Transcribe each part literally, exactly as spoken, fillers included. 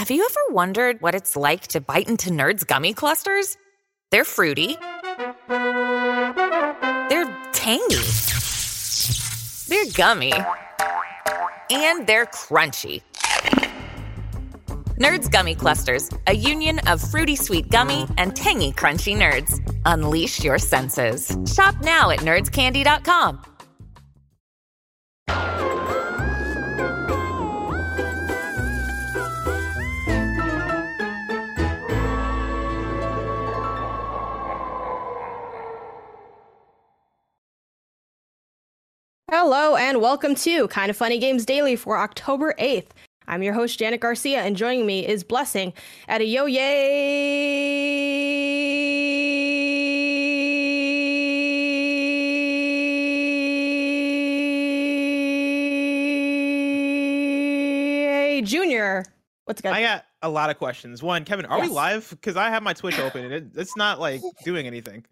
Have you ever wondered what it's like to bite into Nerds gummy clusters? They're fruity. They're tangy. They're gummy. And they're crunchy. Nerds Gummy Clusters, a union of fruity sweet gummy and tangy crunchy nerds. Unleash your senses. Shop now at nerds candy dot com. Hello and welcome to Kind of Funny Games Daily for October eighth. I'm your host, Janet Garcia, and joining me is Blessing at a yo yay Junior. What's good? I got a lot of questions. One, Kevin, are Yes. we live? Because I have my Twitch open and it, it's not like doing anything.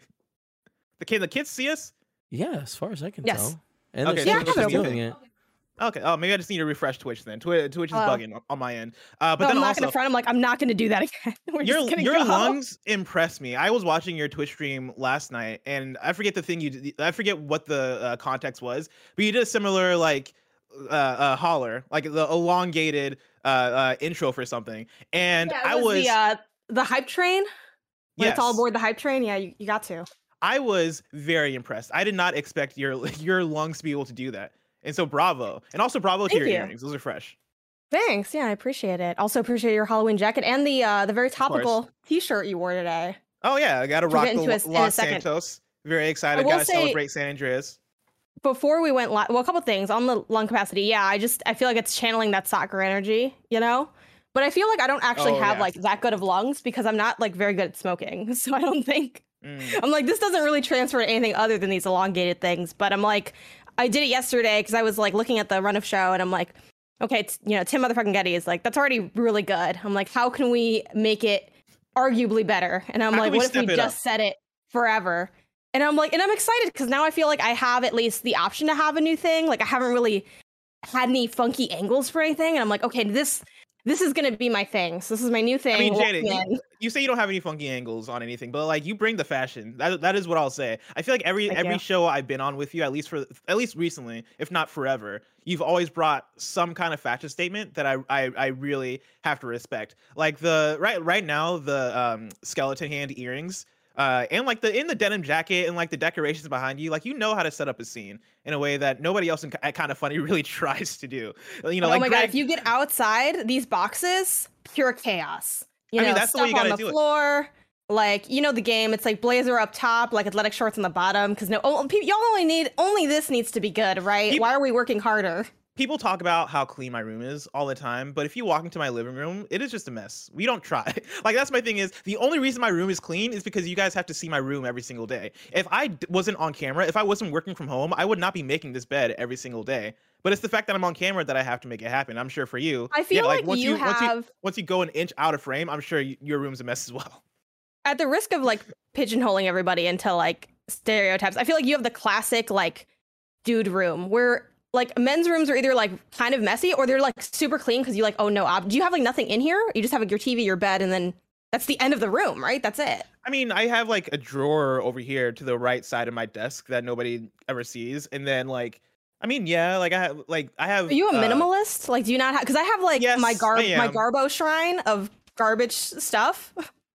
The kid, the kids see us? Yeah, as far as I can Yes. tell. And Okay, the so Switch it's is open. doing it. Okay. Oh, maybe I just need to refresh Twitch then. Twi- Twitch is Oh. bugging on- on my end. Uh, but No, then I'm not also, gonna front. I'm like, I'm not gonna do that again. We're your just gonna your go. lungs impress me. I was watching your Twitch stream last night, and I forget the thing you did. I forget what the uh, context was, but you did a similar like uh, uh holler, like the elongated uh, uh intro for something, and Yeah, it I was, was the uh, the hype train. When it's all yes. aboard the hype train, yeah, you, you got to. I was very impressed. I did not expect your your lungs to be able to do that. And so bravo. And also bravo to Thank your you. earrings. Those are fresh. Thanks. Yeah, I appreciate it. Also appreciate your Halloween jacket and the uh the very course. topical T-shirt you wore today. Oh yeah, I gotta Which we'll rock get the into Lo- us in a Los second. Santos. Very excited. will Gotta say- celebrate San Andreas. Before we went, li- well, a couple things on the lung capacity. Yeah, I just I feel like it's channeling that soccer energy, you know. But I feel like I don't actually Oh, have yeah. like that good of lungs because I'm not like very good at smoking. So I don't think Mm. I'm like this doesn't really transfer to anything other than these elongated things. But I'm like I did it yesterday because I was like looking at the run of show and I'm like, okay, t- you know, Tim motherfucking Getty is like that's already really good. I'm like, how can we make it arguably better? And I'm How like, can we what if we step it just up? set it forever? And I'm like, and I'm excited because now I feel like I have at least the option to have a new thing. Like I haven't really had any funky angles for anything, and I'm like, okay, this this is gonna be my thing. So this is my new thing. I mean, walking Janet, in. you, you say you don't have any funky angles on anything, but like you bring the fashion. That that is what I'll say. I feel like every Thank every you. show I've been on with you, at least for at least recently, if not forever, you've always brought some kind of fashion statement that I I, I really have to respect. Like the right right now the um, skeleton hand earrings. Uh, and like the in the denim jacket and like the decorations behind you, like you know how to set up a scene in a way that nobody else in Ki- Kind of Funny really tries to do. You know, oh like my Greg, god, if you get outside these boxes, pure chaos. You I know, mean, that's the way stuff you on gotta the do it. floor. Like you know the game, it's like blazer up top, like athletic shorts on the bottom. Because no, oh, pe- y'all only need only this needs to be good, right? Peop- Why are we working harder? People talk about how clean my room is all the time, but if you walk into my living room, it is just a mess. We don't try. Like that's my thing is the only reason my room is clean is because you guys have to see my room every single day. If I d- wasn't on camera, if I wasn't working from home, I would not be making this bed every single day. But it's the fact that I'm on camera that I have to make it happen. I'm sure for you, I feel yeah, like once you once you have- once you go an inch out of frame, I'm sure y- your room's a mess as well. At the risk of like pigeonholing everybody into like stereotypes, I feel like you have the classic like dude room where like men's rooms are either like kind of messy or they're like super clean because you like, oh no, ob- do you have like nothing in here? You just have like your T V, your bed, and then that's the end of the room, right? That's it. I mean, I have like a drawer over here to the right side of my desk that nobody ever sees, and then like, I mean, yeah, like I have, like I have. Are you a uh, minimalist? Like, do you not have? Because I have like Yes, my garb, I my am. Garbo shrine of garbage stuff.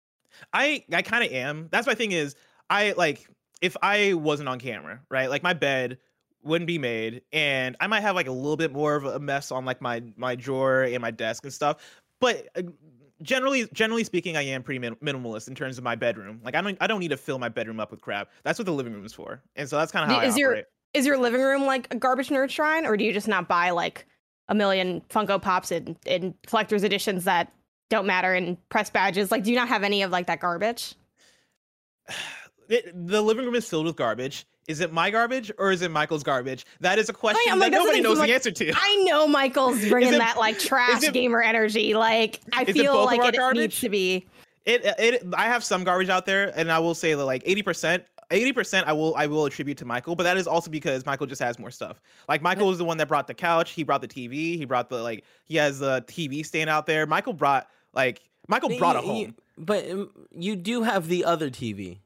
I I kind of am. That's my thing is I like if I wasn't on camera, right? Like my bed wouldn't be made, and I might have like a little bit more of a mess on like my my drawer and my desk and stuff. But uh, generally, generally speaking, I am pretty min- minimalist in terms of my bedroom. Like I don't I don't need to fill my bedroom up with crap. That's what the living room is for, and so that's kind of how Is I your- operate. Is your living room like a garbage nerd shrine, or do you just not buy like a million Funko Pops in, in collector's editions that don't matter and press badges? Like, do you not have any of like that garbage? It, the living room is filled with garbage. Is it my garbage or is it Michael's garbage? That is a question I'm like, that that's the nobody thing, knows like, the answer to. I know Michael's bringing it- that like trash it- gamer energy. Like, I is it feel both of like our it garbage? needs to be. It, it I have some garbage out there, and I will say that like eighty percent, eighty percent I will I will attribute to Michael, but that is also because Michael just has more stuff. Like Michael was the one that brought the couch, he brought the T V, he brought the like he has the T V stand out there. Michael brought Like Michael brought it You- you- home. but um, you do have the other T V.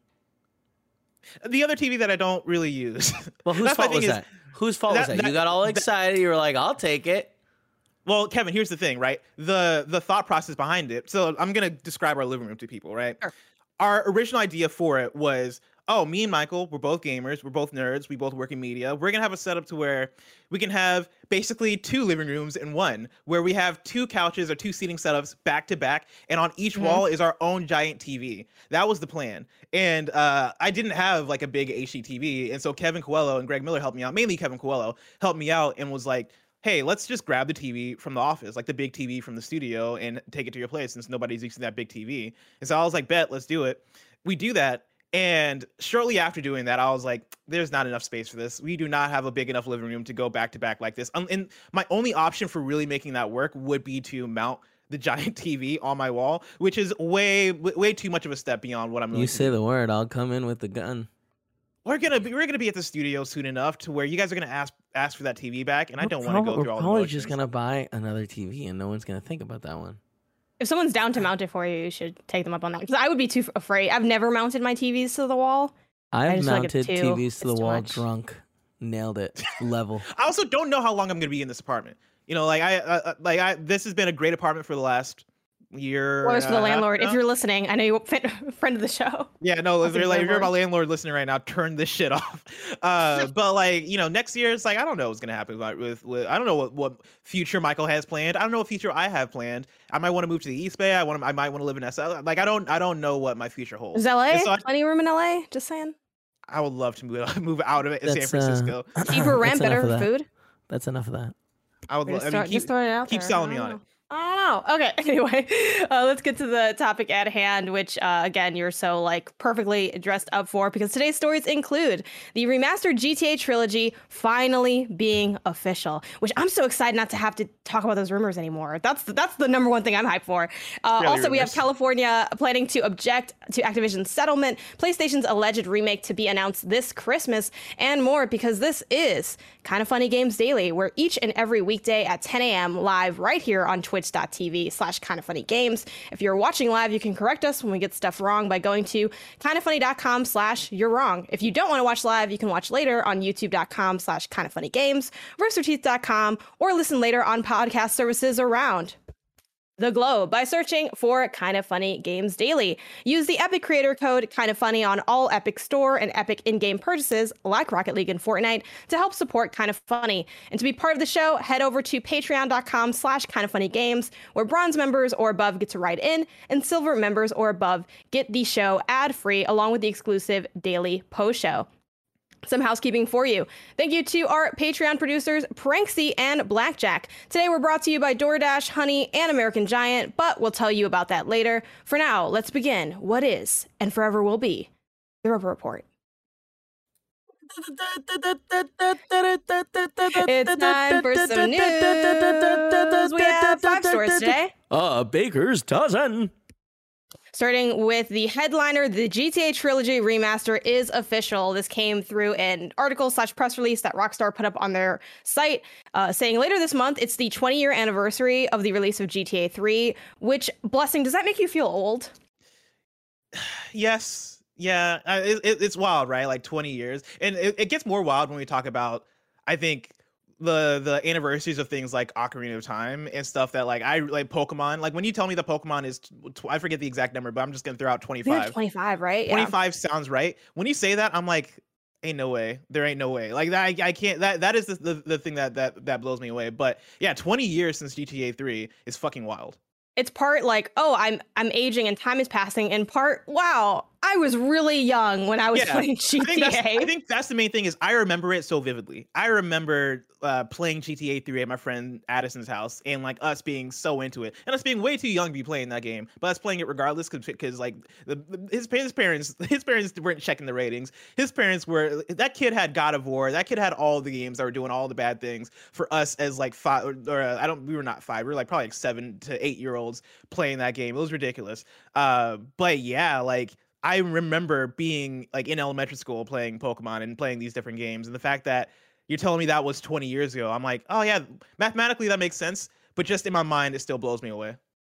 The other T V that I don't really use. Well, whose That's my fault was thing is- that? Whose fault that- was that? You that- got all that- excited. You were like, "I'll take it." Well, Kevin, here's the thing, right? The the thought process behind it. So I'm gonna describe our living room to people, right? Sure. Our original idea for it was, oh, me and Michael, we're both gamers, we're both nerds, we both work in media. We're gonna have a setup to where we can have basically two living rooms in one, where we have two couches or two seating setups back to back, and on each Mhm. wall is our own giant T V. That was the plan. And uh, I didn't have like a big H D T V, and so Kevin Coelho and Greg Miller helped me out. Mainly Kevin Coelho helped me out and was like, hey, let's just grab the T V from the office, like the big T V from the studio, and take it to your place since nobody's using that big T V. And so I was like, bet, let's do it. We do that. And shortly after doing that, I was like, there's not enough space for this. We do not have a big enough living room to go back to back like this. Um, and my only option for really making that work would be to mount the giant T V on my wall, which is way, way too much of a step beyond what I'm willing You to say do. the word, I'll come in with the gun. We're gonna be we're gonna be at the studio soon enough to where you guys are gonna ask ask for that T V back, and I don't want to go We're through all the probably motions. just gonna buy another T V, and no one's gonna think about that one. If someone's down to mount it for you, you should take them up on that. Because I would be too f- afraid. I've never mounted my T Vs to the wall. I've just feel like it's mounted too- T Vs to the it's too wall, much. drunk, nailed it, level. I also don't know how long I'm gonna be in this apartment. You know, like I, uh, like I, this has been a great apartment for the last year. Or it's for and the a half landlord. If now. you're listening, I know you're a friend of the show. Yeah, no, if That's a you're like if you're my landlord. landlord listening right now, turn this shit off. Uh, but like you know, next year it's like I don't know what's gonna happen with, with, with I don't know what, what future Michael has planned. I don't know what future I have planned. I might want to move to the East Bay. I want to, I might want to live in S L. Like I don't I don't know what my future holds. Is L A? And so I, Plenty of room in L A? Just saying. I would love to move move out of it in San That's, uh, Francisco. Cheaper rent, That's enough better of that. food. That's enough of that. I would. We're Lo- just, I throw- mean, keep, just throwing it out keep there. selling I me don't on know. it. I don't know. Okay. Anyway, uh, let's get to the topic at hand, which uh, again you're so like perfectly dressed up for, because today's stories include the remastered G T A trilogy finally being official, which I'm so excited not to have to talk about those rumors anymore. That's that's the number one thing I'm hyped for. Uh, Really also, we have rumors. California planning to object to Activision's settlement, PlayStation's alleged remake to be announced this Christmas, and more, because this is Kind of Funny Games Daily, where each and every weekday at ten a.m. live right here on twitch.tv slash kind of funny games. If you're watching live, you can correct us when we get stuff wrong by going to kindoffunny.com slash you're wrong. If you don't want to watch live, you can watch later on youtube.com slash kind of funny games, rooster teeth dot com, or listen later on podcast services around the globe by searching for Kind of Funny Games Daily. Use the Epic creator code Kind of Funny on all Epic Store and Epic in-game purchases like Rocket League and Fortnite to help support Kind of Funny. And to be part of the show, head over to patreon.com slash kind of funny games, where bronze members or above get to write in, and silver members or above get the show ad-free along with the exclusive daily post show. Some housekeeping for you. Thank you to our Patreon producers, Pranksy and Blackjack. Today we're brought to you by DoorDash, Honey, and American Giant, but we'll tell you about that later. For now, let's begin what is, and forever will be, the Roper Report. It's time for some news. We have five stories today. A baker's dozen. Starting with the headliner, the G T A Trilogy remaster is official. This came through an article slash press release that Rockstar put up on their site, uh, saying later this month, it's the twenty year anniversary of the release of G T A three, which, Blessing, does that make you feel old? Yes. Yeah. Uh, it, it, it's wild, right? Like twenty years. And it, it gets more wild when we talk about, I think, the the anniversaries of things like Ocarina of Time and stuff that like I like Pokemon. Like when you tell me that Pokemon is, tw- I forget the exact number, but I'm just going to throw out twenty-five. twenty-five, right? Yeah. twenty-five sounds right. When you say that, I'm like, ain't no way. There ain't no way. Like that, I, I can't. That that is the, the the thing that that that blows me away. But yeah, twenty years since G T A three is fucking wild. It's part like, oh, I'm I'm aging and time is passing, and part, wow, I was really young when I was Yeah, playing G I think, T A. that's, I think that's the main thing is I remember it so vividly. I remember uh, playing G T A three at my friend Addison's house and like us being so into it and us being way too young to be playing that game, but us playing it regardless because like the, the, his, his parents his parents weren't checking the ratings. His parents were, that kid had God of War. That kid had all the games that were doing all the bad things for us as like five or, or uh, I don't, we were not five. We were like probably like seven to eight year olds playing that game. It was ridiculous. Uh, but yeah, like I remember being like in elementary school playing Pokemon and playing these different games. And the fact that you're telling me that was twenty years ago, I'm like, oh yeah, mathematically that makes sense. But just in my mind, it still blows me away.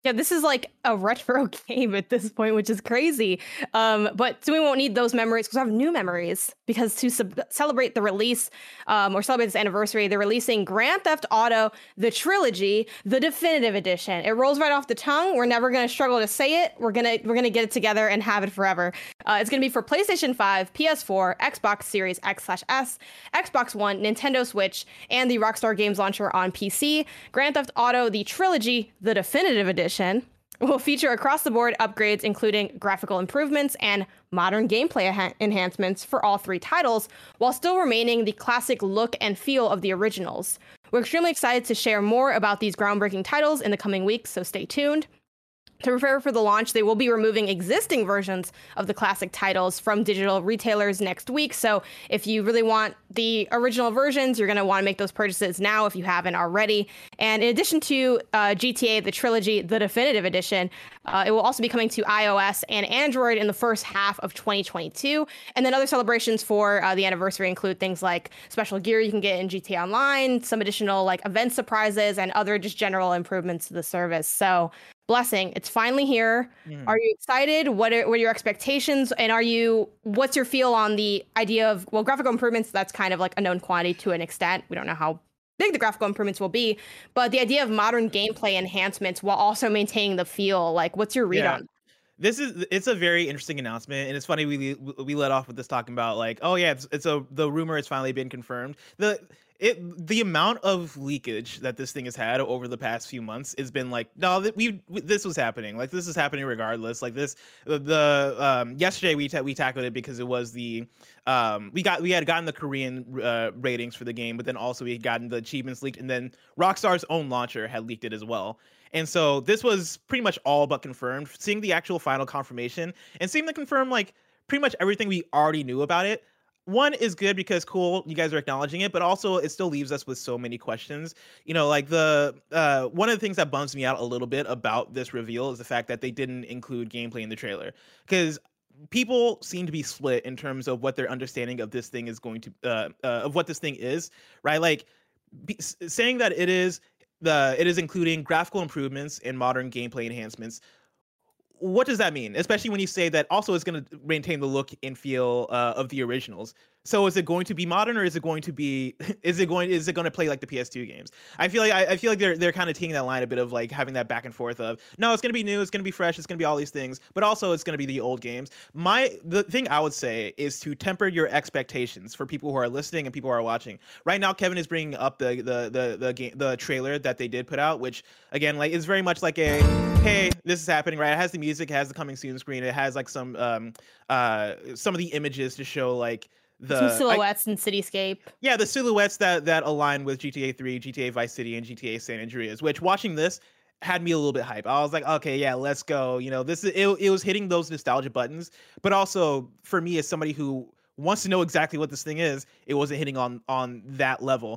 Yeah, this is like a retro game at this point, which is crazy. Um, but so we won't need those memories because we have new memories. Because to sub- celebrate the release um, or celebrate this anniversary, they're releasing Grand Theft Auto, the trilogy, the definitive edition. It rolls right off the tongue. We're never going to struggle to say it. We're gonna we're gonna get it together and have it forever. Uh, it's going to be for PlayStation five, P S four, Xbox Series X slash S, Xbox One, Nintendo Switch, and the Rockstar Games launcher on P C. Grand Theft Auto, the trilogy, the definitive edition, will feature across-the-board upgrades, including graphical improvements and modern gameplay ha- enhancements for all three titles, while still remaining the classic look and feel of the originals. We're extremely excited to share more about these groundbreaking titles in the coming weeks, so stay tuned. To prepare for the launch, they will be removing existing versions of the classic titles from digital retailers next week. So if you really want the original versions, you're going to want to make those purchases now if you haven't already. And in addition to uh, G T A, the trilogy, the definitive edition, uh, it will also be coming to iOS and Android in the first half of twenty twenty-two. And then other celebrations for uh, the anniversary include things like special gear you can get in G T A Online, some additional like event surprises, and other just general improvements to the service. So Blessing, it's finally here. Mm. Are you excited? What are, what are your expectations? And are you, what's your feel on the idea of, well, graphical improvements, that's kind of like a known quantity to an extent. We don't know how big the graphical improvements will be, but the idea of modern gameplay enhancements while also maintaining the feel, like what's your read yeah. on? This is, it's a very interesting announcement. And it's funny, we we let off with this talking about like, oh yeah, it's, it's a, the rumor has finally been confirmed. The, It the amount of leakage that this thing has had over the past few months has been like, no, that we this was happening. Like this is happening regardless. Like this, the um, yesterday we ta- we tackled it because it was the um, we got we had gotten the Korean uh, ratings for the game, but then also we had gotten the achievements leaked, and then Rockstar's own launcher had leaked it as well. And so this was pretty much all but confirmed. Seeing the actual final confirmation and seeing them confirm like pretty much everything we already knew about it. One is good because cool, you guys are acknowledging it, but also it still leaves us with so many questions. You know, like the uh, one of the things that bums me out a little bit about this reveal is the fact that they didn't include gameplay in the trailer, because people seem to be split in terms of what their understanding of this thing is going to uh, uh, of what this thing is, right? Like be, saying that it is the it is including graphical improvements and modern gameplay enhancements. What does that mean? Especially when you say that also it's going to maintain the look and feel uh, of the originals. So is it going to be modern, or is it going to be? Is it going? Is it going to play like the P S two games? I feel like I, I feel like they're they're kind of taking that line a bit of like having that back and forth of no, it's going to be new, it's going to be fresh, it's going to be all these things, but also it's going to be the old games. My the thing I would say is to temper your expectations for people who are listening and people who are watching. Right now, Kevin is bringing up the the the the game the trailer that they did put out, which again like is very much like a hey, this is happening, right? It has the music, it has the coming soon screen, it has like some um uh some of the images to show like. The, Some silhouettes I, and cityscape. Yeah, the silhouettes that that align with G T A three, G T A Vice City, and G T A San Andreas, which watching this had me a little bit hype. I was like, okay, yeah, let's go. You know, this is it, it was hitting those nostalgia buttons, but also for me as somebody who wants to know exactly what this thing is, it wasn't hitting on on that level.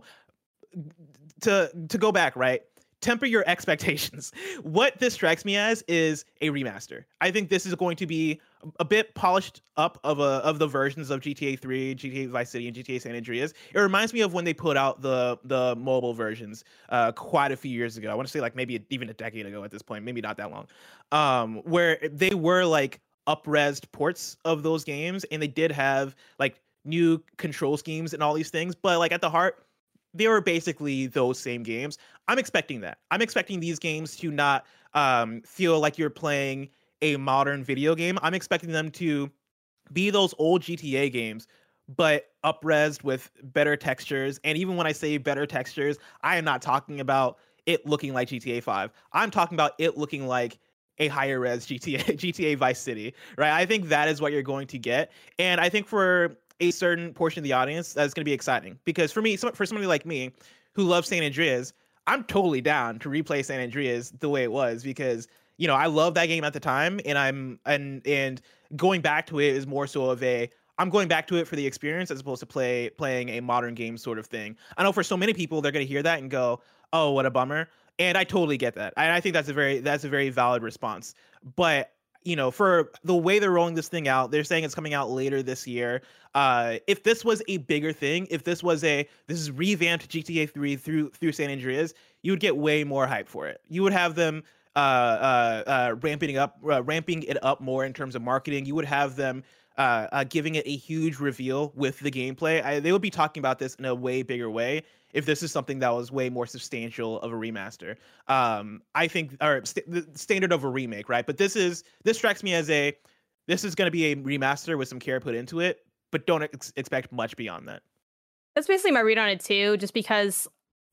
To to go back, right? Temper your expectations. What this strikes me as is a remaster. I think this is going to be a bit polished up of a of the versions of G T A three, G T A Vice City, and G T A San Andreas. It reminds me of when they put out the the mobile versions uh, quite a few years ago. I want to say like maybe even a decade ago at this point, maybe not that long, um, where they were like up-resed ports of those games, and they did have like new control schemes and all these things, but like at the heart, they were basically those same games. I'm expecting that. I'm expecting these games to not um, feel like you're playing a modern video game. I'm expecting them to be those old G T A games, but up-resed with better textures. And even when I say better textures, I am not talking about it looking like G T A five. I'm talking about it looking like a higher res G T A, G T A Vice City, right? I think that is what you're going to get. And I think for a certain portion of the audience, that's going to be exciting. Because for me, for somebody like me who loves San Andreas, I'm totally down to replay San Andreas the way it was, because, you know, I love that game at the time, and I'm and and going back to it is more so of a I'm going back to it for the experience as opposed to play playing a modern game sort of thing. I know for so many people they're going to hear that and go, "Oh, what a bummer." And I totally get that. And I think that's a very that's a very valid response. But you know, for the way they're rolling this thing out, they're saying it's coming out later this year. Uh, if this was a bigger thing, if this was a this is revamped G T A three through through San Andreas, you would get way more hype for it. You would have them uh, uh, uh, ramping it up, uh, ramping it up more in terms of marketing. You would have them uh, uh, giving it a huge reveal with the gameplay. I, they would be talking about this in a way bigger way if this is something that was way more substantial of a remaster. Um, I think, or st- the standard of a remake, right? But this is this strikes me as a this is going to be a remaster with some care put into it, but don't ex- expect much beyond that. That's basically my read on it too, just because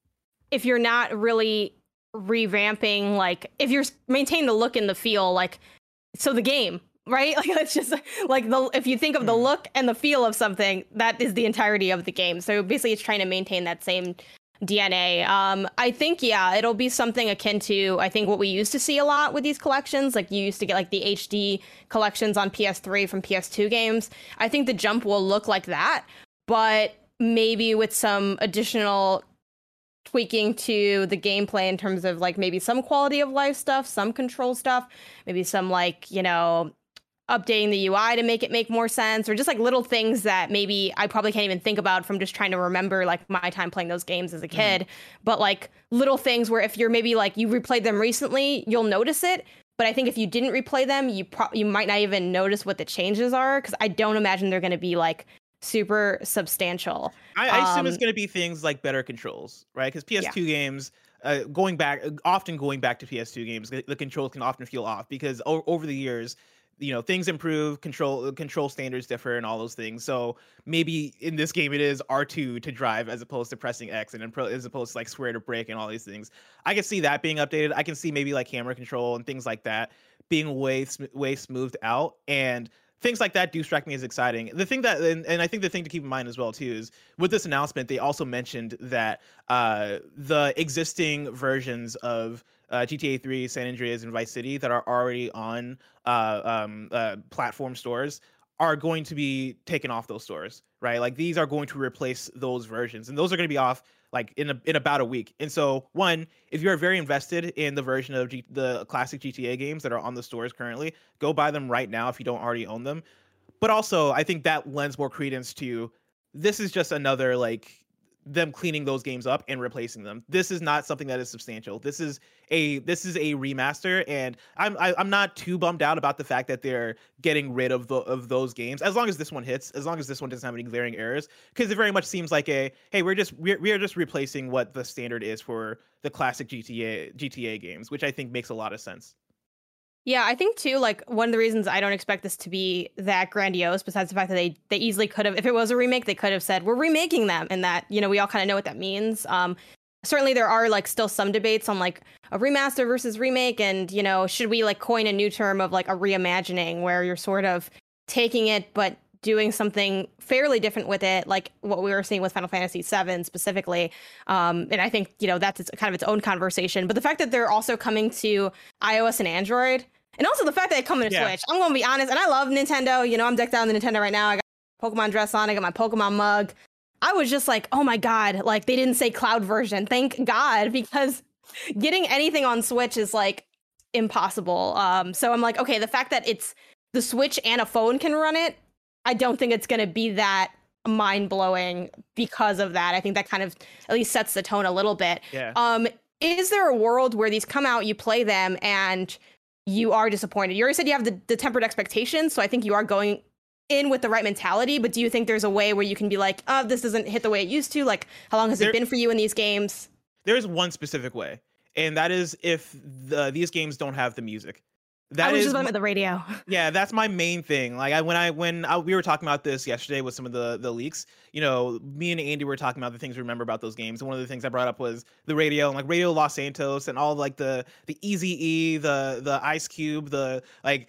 if you're not really revamping, like if you're maintaining the look and the feel, like so the game, right? Like it's just like the if you think of the look and the feel of something, that is the entirety of the game. So basically it's trying to maintain that same D N A. Um, I think, yeah, it'll be something akin to, I think, what we used to see a lot with these collections. Like you used to get like the H D collections on P S three from P S two games. I think the jump will look like that, but maybe with some additional tweaking to the gameplay in terms of like maybe some quality of life stuff, some control stuff, maybe some like, you know, updating the U I to make it make more sense, or just like little things that maybe I probably can't even think about from just trying to remember like my time playing those games as a kid. Mm. But like little things where if you're maybe like you replayed them recently, you'll notice it. But I think if you didn't replay them, you pro- you might not even notice what the changes are, because I don't imagine they're going to be like super substantial. I, I assume um, it's going to be things like better controls, right? Because P S two yeah. games, uh, going back, often going back to P S two games, the, the controls can often feel off because o- over the years, you know, things improve, control control standards differ, and all those things. So maybe in this game it is R two to drive as opposed to pressing X, and as opposed to like square to brake and all these things. I can see that being updated. I can see maybe like camera control and things like that being way way smoothed out, and things like that do strike me as exciting. The thing that, and, and I think the thing to keep in mind as well too, is with this announcement, they also mentioned that uh, the existing versions of uh, G T A three, San Andreas, and Vice City that are already on uh, um, uh, platform stores are going to be taken off those stores, right? Like these are going to replace those versions, and those are going to be off like in a, in about a week. And so, one, if you're very invested in the version of G- the classic G T A games that are on the stores currently, go buy them right now if you don't already own them. But also, I think that lends more credence to this is just another like them cleaning those games up and replacing them. This is not something that is substantial. This is a this is a remaster, and I'm I, I'm not too bummed out about the fact that they're getting rid of the of those games, as long as this one hits, as long as this one doesn't have any glaring errors, because it very much seems like a hey, we're just we're, we're just replacing what the standard is for the classic G T A G T A games, which I think makes a lot of sense. Yeah, I think too, like one of the reasons I don't expect this to be that grandiose, besides the fact that they they easily could have, if it was a remake, they could have said we're remaking them, and that, you know, we all kind of know what that means. Um, certainly there are like still some debates on like a remaster versus remake, and you know, should we like coin a new term of like a reimagining, where you're sort of taking it but doing something fairly different with it, like what we were seeing with Final Fantasy seven specifically. Um, and I think, you know, that's its, kind of its own conversation. But the fact that they're also coming to iOS and Android, and also the fact that they come to yeah. Switch, I'm going to be honest, and I love Nintendo. You know, I'm decked out in the Nintendo right now. I got my Pokemon dress on. I got my Pokemon mug. I was just like, oh my God, like they didn't say cloud version. Thank God, because getting anything on Switch is like impossible. Um, so I'm like, okay, the fact that it's the Switch and a phone can run it, I don't think it's going to be that mind-blowing because of that. I think that kind of at least sets the tone a little bit. Yeah. Um, is there a world where these come out, you play them, and you are disappointed? You already said you have the, the tempered expectations, so I think you are going in with the right mentality, but do you think there's a way where you can be like, oh, this doesn't hit the way it used to? Like, how long has there, it been for you in these games? There's one specific way, and that is if the, these games don't have the music. That I was is just about the radio. Yeah, that's my main thing. Like I when I when I, we were talking about this yesterday with some of the the leaks, you know, me and Andy were talking about the things we remember about those games. And one of the things I brought up was the radio, and like Radio Los Santos, and all like the the Eazy-E, the the Ice Cube, the like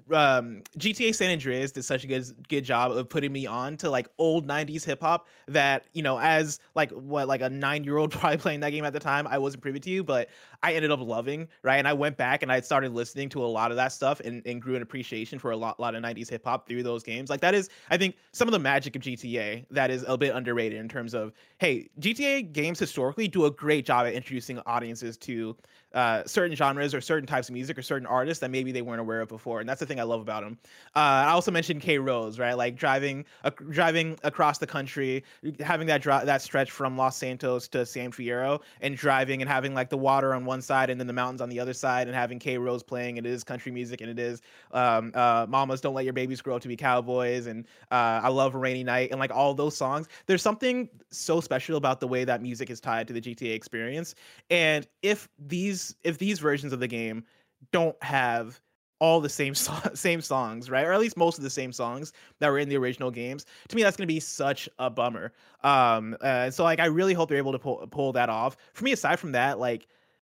um, G T A San Andreas did such a good good job of putting me on to like old nineties hip hop that, you know, as like what like a nine year old probably playing that game at the time, I wasn't privy to, but I ended up loving, right? And I went back and I started listening to a lot of that stuff, and, and grew an appreciation for a lot, lot of nineties hip hop through those games. Like that is, I think, some of the magic of G T A that is a bit underrated in terms of, hey, G T A games historically do a great job at introducing audiences to uh, certain genres or certain types of music or certain artists that maybe they weren't aware of before. And that's the thing I love about him. Uh, I also mentioned K Rose, right? Like driving uh, driving across the country, having that dri- that stretch from Los Santos to San Fierro, and driving and having like the water on one side and then the mountains on the other side, and having K Rose playing. It is country music, and it is um, uh, Mamas Don't Let Your Babies Grow Up to Be Cowboys, and uh, I Love a Rainy Night, and like all those songs. There's something so special about the way that music is tied to the G T A experience. And if these if these versions of the game don't have all the same so- same songs, right, or at least most of the same songs that were in the original games, to me that's going to be such a bummer. Um, uh, so like I really hope they're able to pull pull that off. For me, aside from that, like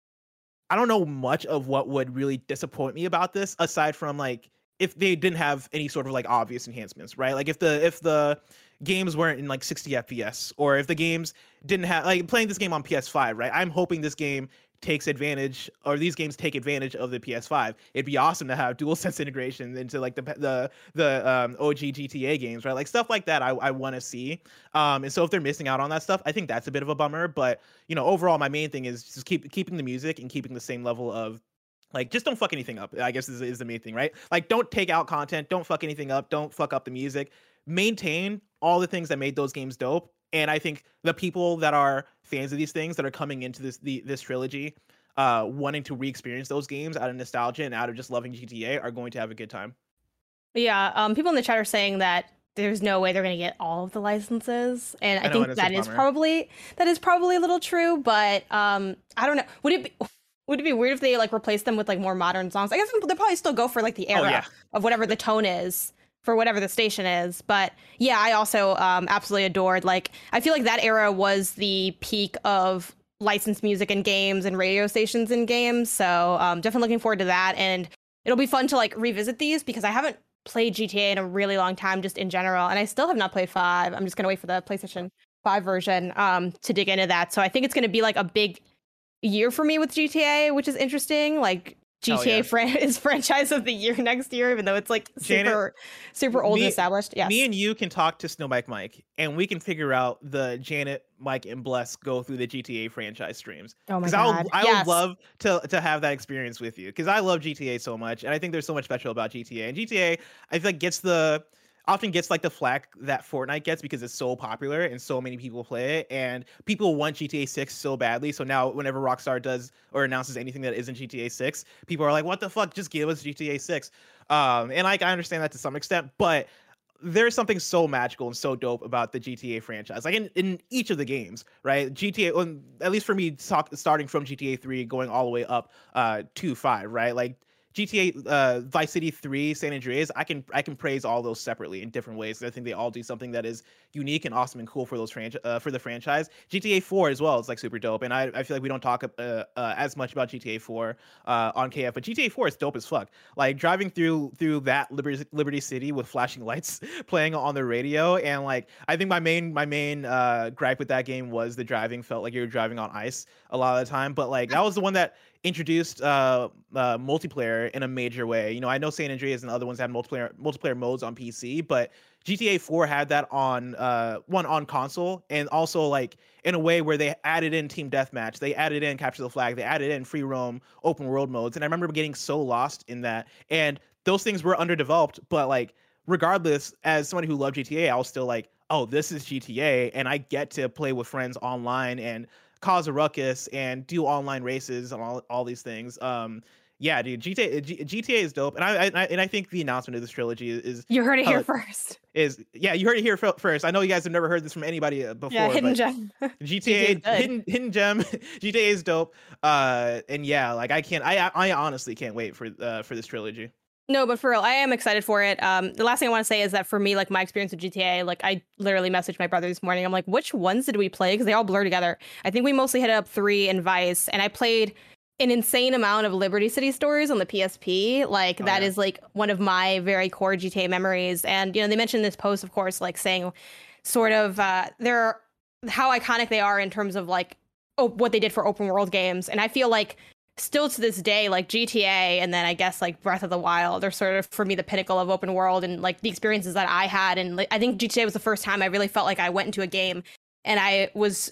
I don't know much of what would really disappoint me about this, aside from like if they didn't have any sort of like obvious enhancements, right? Like if the if the games weren't in like sixty F P S, or if the games didn't have like playing this game on P S five, right? I'm hoping this game takes advantage, or these games take advantage of the P S five. It'd be awesome to have DualSense integration into like the the the um, O G G T A games, right? Like stuff like that I, I want to see. Um, and so if they're missing out on that stuff, I think that's a bit of a bummer. But you know, overall, my main thing is just keep keeping the music and keeping the same level of like, just don't fuck anything up, I guess is, is the main thing, right? Like, don't take out content, don't fuck anything up, don't fuck up the music. Maintain all the things that made those games dope. And I think the people that are fans of these things that are coming into this the, this trilogy, uh, wanting to re-experience those games out of nostalgia and out of just loving G T A are going to have a good time. Yeah, um, people in the chat are saying that there's no way they're going to get all of the licenses, and I, I know, think that is probably that is probably a little true. But um, I don't know. Would it be would it be weird if they like replace them with like more modern songs? I guess they'll probably still go for like the era oh, yeah. of whatever the tone is for whatever the station is. But yeah, I also um, absolutely adored. Like, I feel like that era was the peak of licensed music in games and radio stations in games. So um, definitely looking forward to that, and it'll be fun to like revisit these because I haven't played G T A in a really long time, just in general, and I still have not played five. I'm just gonna wait for the PlayStation five version um to dig into that. So I think it's gonna be like a big year for me with G T A, which is interesting. Like G T A yeah. fran- is franchise of the year next year, even though it's like super Janet, super old me, and established. Yes. Me and you can talk to Snowbike Mike, and we can figure out the Janet, Mike, and Bless go through the G T A franchise streams. Oh my god! I yes. would love to to have that experience with you, because I love G T A so much, and I think there's so much special about G T A. And G T A, I feel like gets the often gets like the flack that Fortnite gets because it's so popular and so many people play it, and people want G T A six so badly. So now whenever Rockstar does or announces anything that isn't G T A six, people are like, what the fuck, just give us G T A six. Um, and like I understand that to some extent, but there's something so magical and so dope about the G T A franchise. Like in, in each of the games, right? G T A, at least for me, talk, starting from G T A three, going all the way up uh, to five, right? Like G T A, uh, Vice City three, San Andreas, I can I can praise all those separately in different ways. I think they all do something that is unique and awesome and cool for those franch- uh, for the franchise. G T A four as well is like super dope, and I, I feel like we don't talk uh, uh, as much about G T A four uh, on K F, but G T A four is dope as fuck. Like driving through through that Liberty, Liberty City with flashing lights playing on the radio, and like I think my main my main uh, gripe with that game was the driving felt like you were driving on ice a lot of the time, but like that was the one that introduced uh, uh, multiplayer in a major way. You know, I know San Andreas and other ones had multiplayer multiplayer modes on P C, but G T A four had that on uh, one on console, and also like in a way where they added in team deathmatch, they added in capture the flag, they added in free roam open world modes, and I remember getting so lost in that. And those things were underdeveloped, but like regardless, as somebody who loved G T A, I was still like, oh, this is G T A, and I get to play with friends online and cause a ruckus and do online races and all, all these things. Um, yeah, dude, G T A G, GTA is dope, and I, I and I think the announcement of this trilogy is you heard it here first. Is yeah, you heard it here first. I know you guys have never heard this from anybody before. Yeah, hidden gem. G T A hidden hidden gem. G T A is dope. Uh, and yeah, like I can't. I I honestly can't wait for uh for this trilogy. No, but for real, I am excited for it. Um, the last thing I want to say is that for me, like my experience with G T A, like I literally messaged my brother this morning. I'm like, which ones did we play? Because they all blur together. I think we mostly hit up three and Vice, and I played an insane amount of Liberty City Stories on the P S P. Like oh, that yeah. is like one of my very core G T A memories. And you know, they mentioned this post, of course, like saying sort of uh, they're how iconic they are in terms of like oh, what they did for open world games. And I feel like still to this day, like G T A and then I guess like Breath of the Wild are sort of for me the pinnacle of open world and like the experiences that I had. And like, I think G T A was the first time I really felt like I went into a game and I was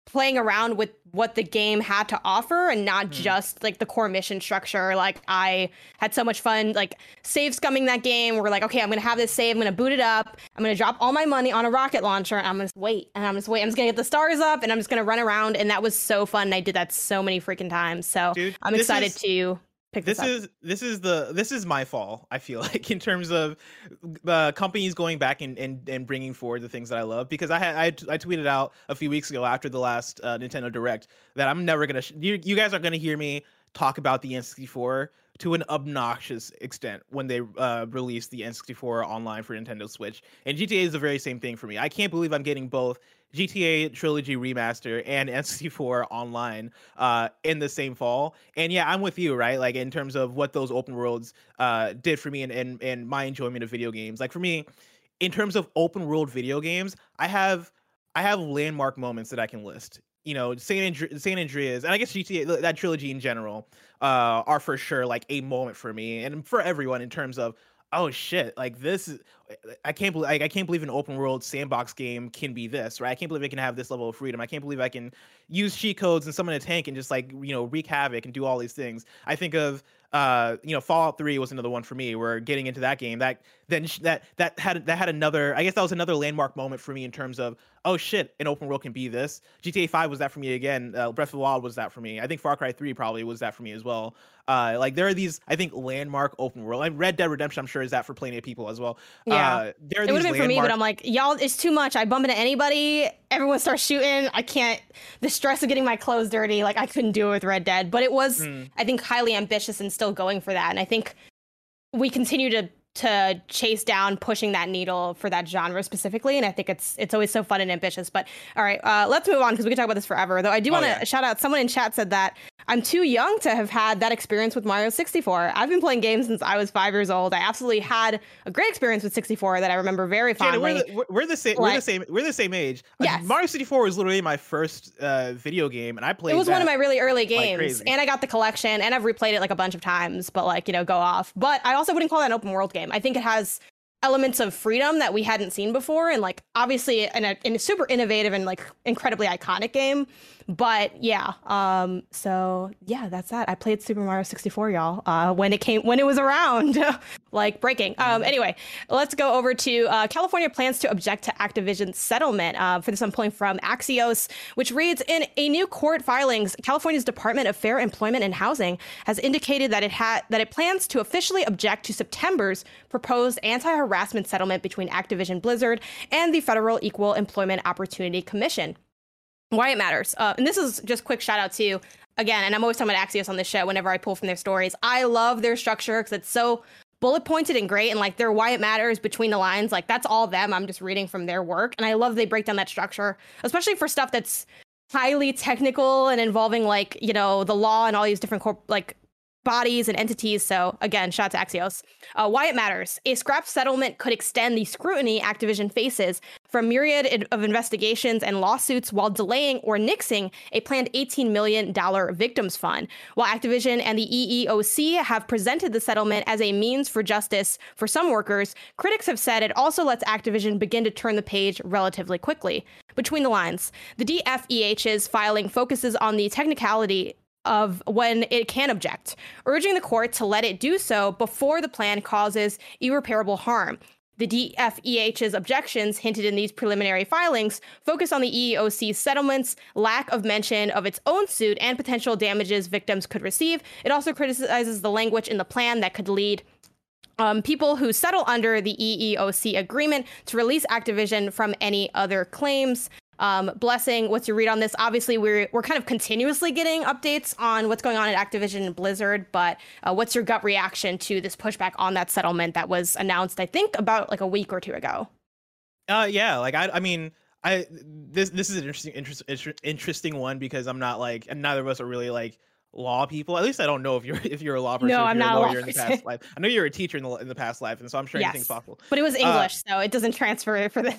playing around with what the game had to offer and not Hmm. just like the core mission structure. Like I had so much fun like save scumming that game. We're like, okay, I'm gonna have this save, I'm gonna boot it up, I'm gonna drop all my money on a rocket launcher, and I'm gonna wait and I'm just wait. I'm just gonna get the stars up and I'm just gonna run around, and that was so fun. And I did that so many freaking times. So Dude, I'm this excited is- to pick this, This up. is this is the this is my fall. I feel like in terms of uh, companies going back and, and and bringing forward the things that I love, because I had I, I tweeted out a few weeks ago after the last uh, Nintendo Direct that I'm never gonna sh- you you guys are gonna hear me talk about the N sixty-four to an obnoxious extent when they uh, release the N sixty-four online for Nintendo Switch, and G T A is the very same thing for me. I can't believe I'm getting both G T A Trilogy Remaster and N sixty-four Online uh, in the same fall. And yeah, I'm with you, right? Like in terms of what those open worlds uh, did for me and, and and my enjoyment of video games. Like for me, in terms of open world video games, I have I have landmark moments that I can list. You know, San Andre- San Andreas, and I guess G T A, that trilogy in general, uh, are for sure like a moment for me and for everyone in terms of, oh shit, like this is, I can't believe, like, I can't believe an open world sandbox game can be this, right? I can't believe it can have this level of freedom. I can't believe I can use cheat codes and summon a tank and just like, you know, wreak havoc and do all these things. I think of, uh, you know, Fallout three was another one for me where getting into that game, that then sh- that that had that had another, I guess that was another landmark moment for me in terms of, oh shit, an open world can be this. G T A five was that for me again. Uh, Breath of the Wild was that for me. I think Far Cry three probably was that for me as well. Uh, like there are these, I think, landmark open world. Like Red Dead Redemption, I'm sure is that for plenty of people as well. Yeah. Uh, there are It would these have been for me, but landmark- I'm like, y'all, it's too much. I bump into anybody, everyone starts shooting. I can't, the stress of getting my clothes dirty, like I couldn't do it with Red Dead. But it was, Mm. I think, highly ambitious and still going for that. And I think we continue to to chase down pushing that needle for that genre specifically, and I think it's it's always so fun and ambitious. But all right, uh, let's move on because we could talk about this forever. Though I do Oh, want to yeah. shout out, someone in chat said that I'm too young to have had that experience with Mario sixty-four. I've been playing games since I was five years old. I absolutely had a great experience with sixty-four that I remember very Janet, fondly. we're, the, we're, we're the same. we're the Like- same. We're the same age. Uh, Yes. Mario sixty-four was literally my first uh, video game, and I played. It was one of that my really early like games, crazy. and I got the collection, and I've replayed it like a bunch of times, but like, you know, go off. But I also wouldn't call that an open world game. I think it has elements of freedom that we hadn't seen before, and like obviously in a, in a super innovative and like incredibly iconic game. But yeah, um, so yeah, that's that. I played Super Mario sixty-four, y'all, uh, when it came, when it was around, like breaking. Um, anyway, let's go over to uh, California plans to object to Activision settlement. Uh, for this, I'm pulling from Axios, which reads, in a new court filings, California's Department of Fair Employment and Housing has indicated that it had that it plans to officially object to September's proposed anti-harassment settlement between Activision Blizzard and the Federal Equal Employment Opportunity Commission. Why it matters. Uh, and this is just quick shout out to, again, and I'm always talking about Axios on this show whenever I pull from their stories. I love their structure because it's so bullet pointed and great, and like their why it matters between the lines, like that's all them. I'm just reading from their work, and I love they break down that structure, especially for stuff that's highly technical and involving like, you know, the law and all these different corp- like bodies and entities. So again, shout out to Axios. Uh, why it matters. A scrap settlement could extend the scrutiny Activision faces from myriad of investigations and lawsuits while delaying or nixing a planned eighteen million dollars victims fund. While Activision and the E E O C have presented the settlement as a means for justice for some workers, critics have said it also lets Activision begin to turn the page relatively quickly. Between the lines, the D F E H's filing focuses on the technicality of when it can object, urging the court to let it do so before the plan causes irreparable harm. The D F E H's objections hinted in these preliminary filings focus on the E E O C's settlements, lack of mention of its own suit, and potential damages victims could receive. It also criticizes the language in the plan that could lead Um, people who settle under the E E O C agreement to release Activision from any other claims. Um, Blessing, what's your read on this? Obviously, we're we're kind of continuously getting updates on what's going on at Activision and Blizzard, but uh, what's your gut reaction to this pushback on that settlement that was announced, I think, about like a week or two ago? Uh, yeah, like I, I mean, I this this is an interesting, interest, inter- interesting one because I'm not like, and neither of us are really like law people. At least I don't know if you're if you're a law person. No, if I'm you're not a a law lawyer in the person. past life. I know you're a teacher in the in the past life, and so I'm sure Yes. anything's possible. But it was Uh, English, so it doesn't transfer for this.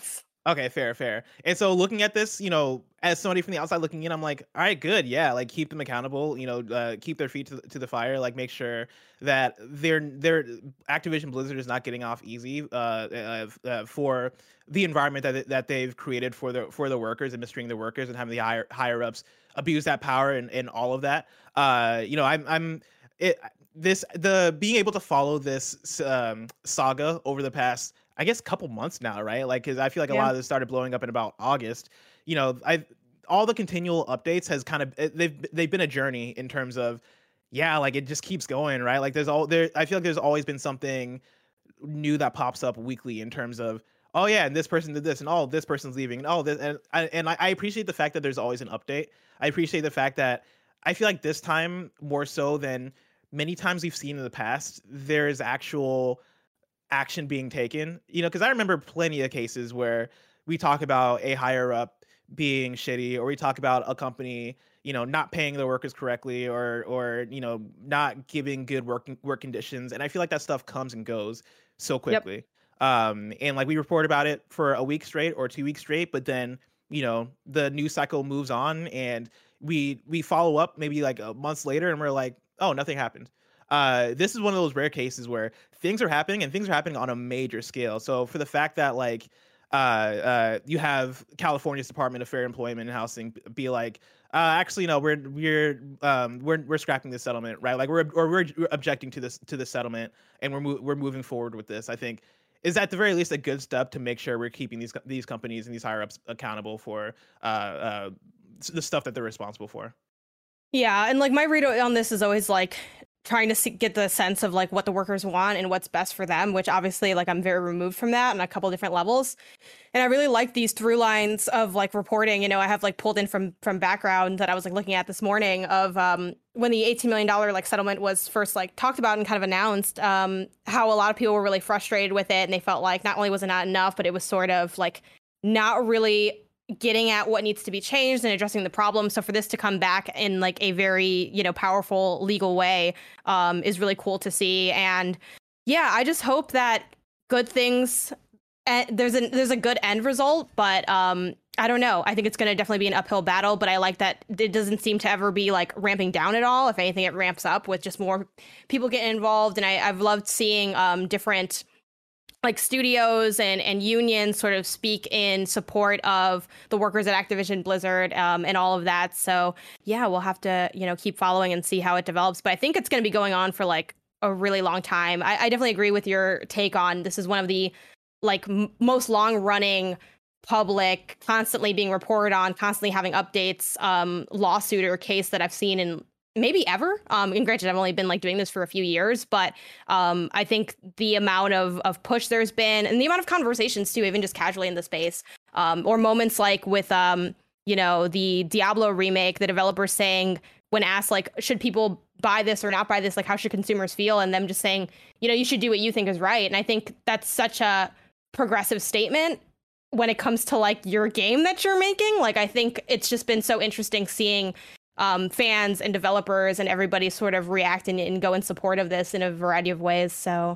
Okay, fair, fair. And so looking at this, you know, as somebody from the outside looking in, I'm like, all right, good, yeah, like keep them accountable, you know, uh, keep their feet to the, to the fire, like make sure that their their Activision Blizzard is not getting off easy uh, uh, uh, for the environment that that they've created for the for the workers and mistreating the workers and having the higher higher ups abuse that power and, and all of that. Uh, you know, I'm I'm it this the being able to follow this um, saga over the past, I guess, couple months now, right? Like, because I feel like a Yeah. lot of this started blowing up in about August. You know, I all the continual updates has kind of it- they've they've been a journey in terms of, yeah, like it just keeps going, right? Like there's all there. I feel like there's always been something new that pops up weekly in terms of, oh yeah, and this person did this, and oh, this person's leaving, and oh, this, and I, and I I appreciate the fact that there's always an update. I appreciate the fact that I feel like this time more so than many times we've seen in the past, there is actual action being taken. You know, because I remember plenty of cases where we talk about a higher up being shitty, or we talk about a company, you know, not paying their workers correctly, or or you know, not giving good working work conditions. And I feel like that stuff comes and goes so quickly. Um, and like we report about it for a week straight or two weeks straight, but then you know the news cycle moves on, and we we follow up maybe like a months later, and we're like, oh, nothing happened. Uh, this is one of those rare cases where things are happening and things are happening on a major scale. So for the fact that like uh, uh, you have California's Department of Fair Employment and Housing be like, uh, actually, no, we're we're um, we're we're scrapping this settlement, right? Like we're or we're objecting to this to this settlement, and we're mo- we're moving forward with this. I think is at the very least a good step to make sure we're keeping these these companies and these higher ups accountable for uh, uh, the stuff that they're responsible for. Yeah, and like my read on this is always like trying to see, get the sense of like what the workers want and what's best for them, which obviously like I'm very removed from that on a couple different levels. And I really like these through lines of like reporting. You know, I have like pulled in from from background that I was like looking at this morning of um when the eighteen million dollars like settlement was first like talked about and kind of announced, um how a lot of people were really frustrated with it, and they felt like not only was it not enough, but it was sort of like not really getting at what needs to be changed and addressing the problem. So for this to come back in like a very, you know, powerful legal way um, is really cool to see. And yeah, I just hope that good things, uh, there's a there's a good end result, but um, I don't know. I think it's going to definitely be an uphill battle, but I like that it doesn't seem to ever be like ramping down at all. If anything, it ramps up with just more people getting involved. And I, I've loved seeing um, different like studios and, and unions sort of speak in support of the workers at Activision Blizzard um, and all of that. So yeah, we'll have to, you know, keep following and see how it develops. But I think it's going to be going on for like a really long time. I, I definitely agree with your take on this is one of the like m- most long running public, constantly being reported on, constantly having updates, um, lawsuit or case that I've seen in maybe ever. Um, and granted, I've only been like doing this for a few years, but um, I think the amount of, of push there's been and the amount of conversations too, even just casually in the space, um, or moments like with, um, you know, the Diablo remake, the developers saying when asked like, should people buy this or not buy this? Like, how should consumers feel? And them just saying, you know, you should do what you think is right. And I think that's such a progressive statement when it comes to like your game that you're making. Like, I think it's just been so interesting seeing um, fans and developers and everybody sort of react and, and go in support of this in a variety of ways. So,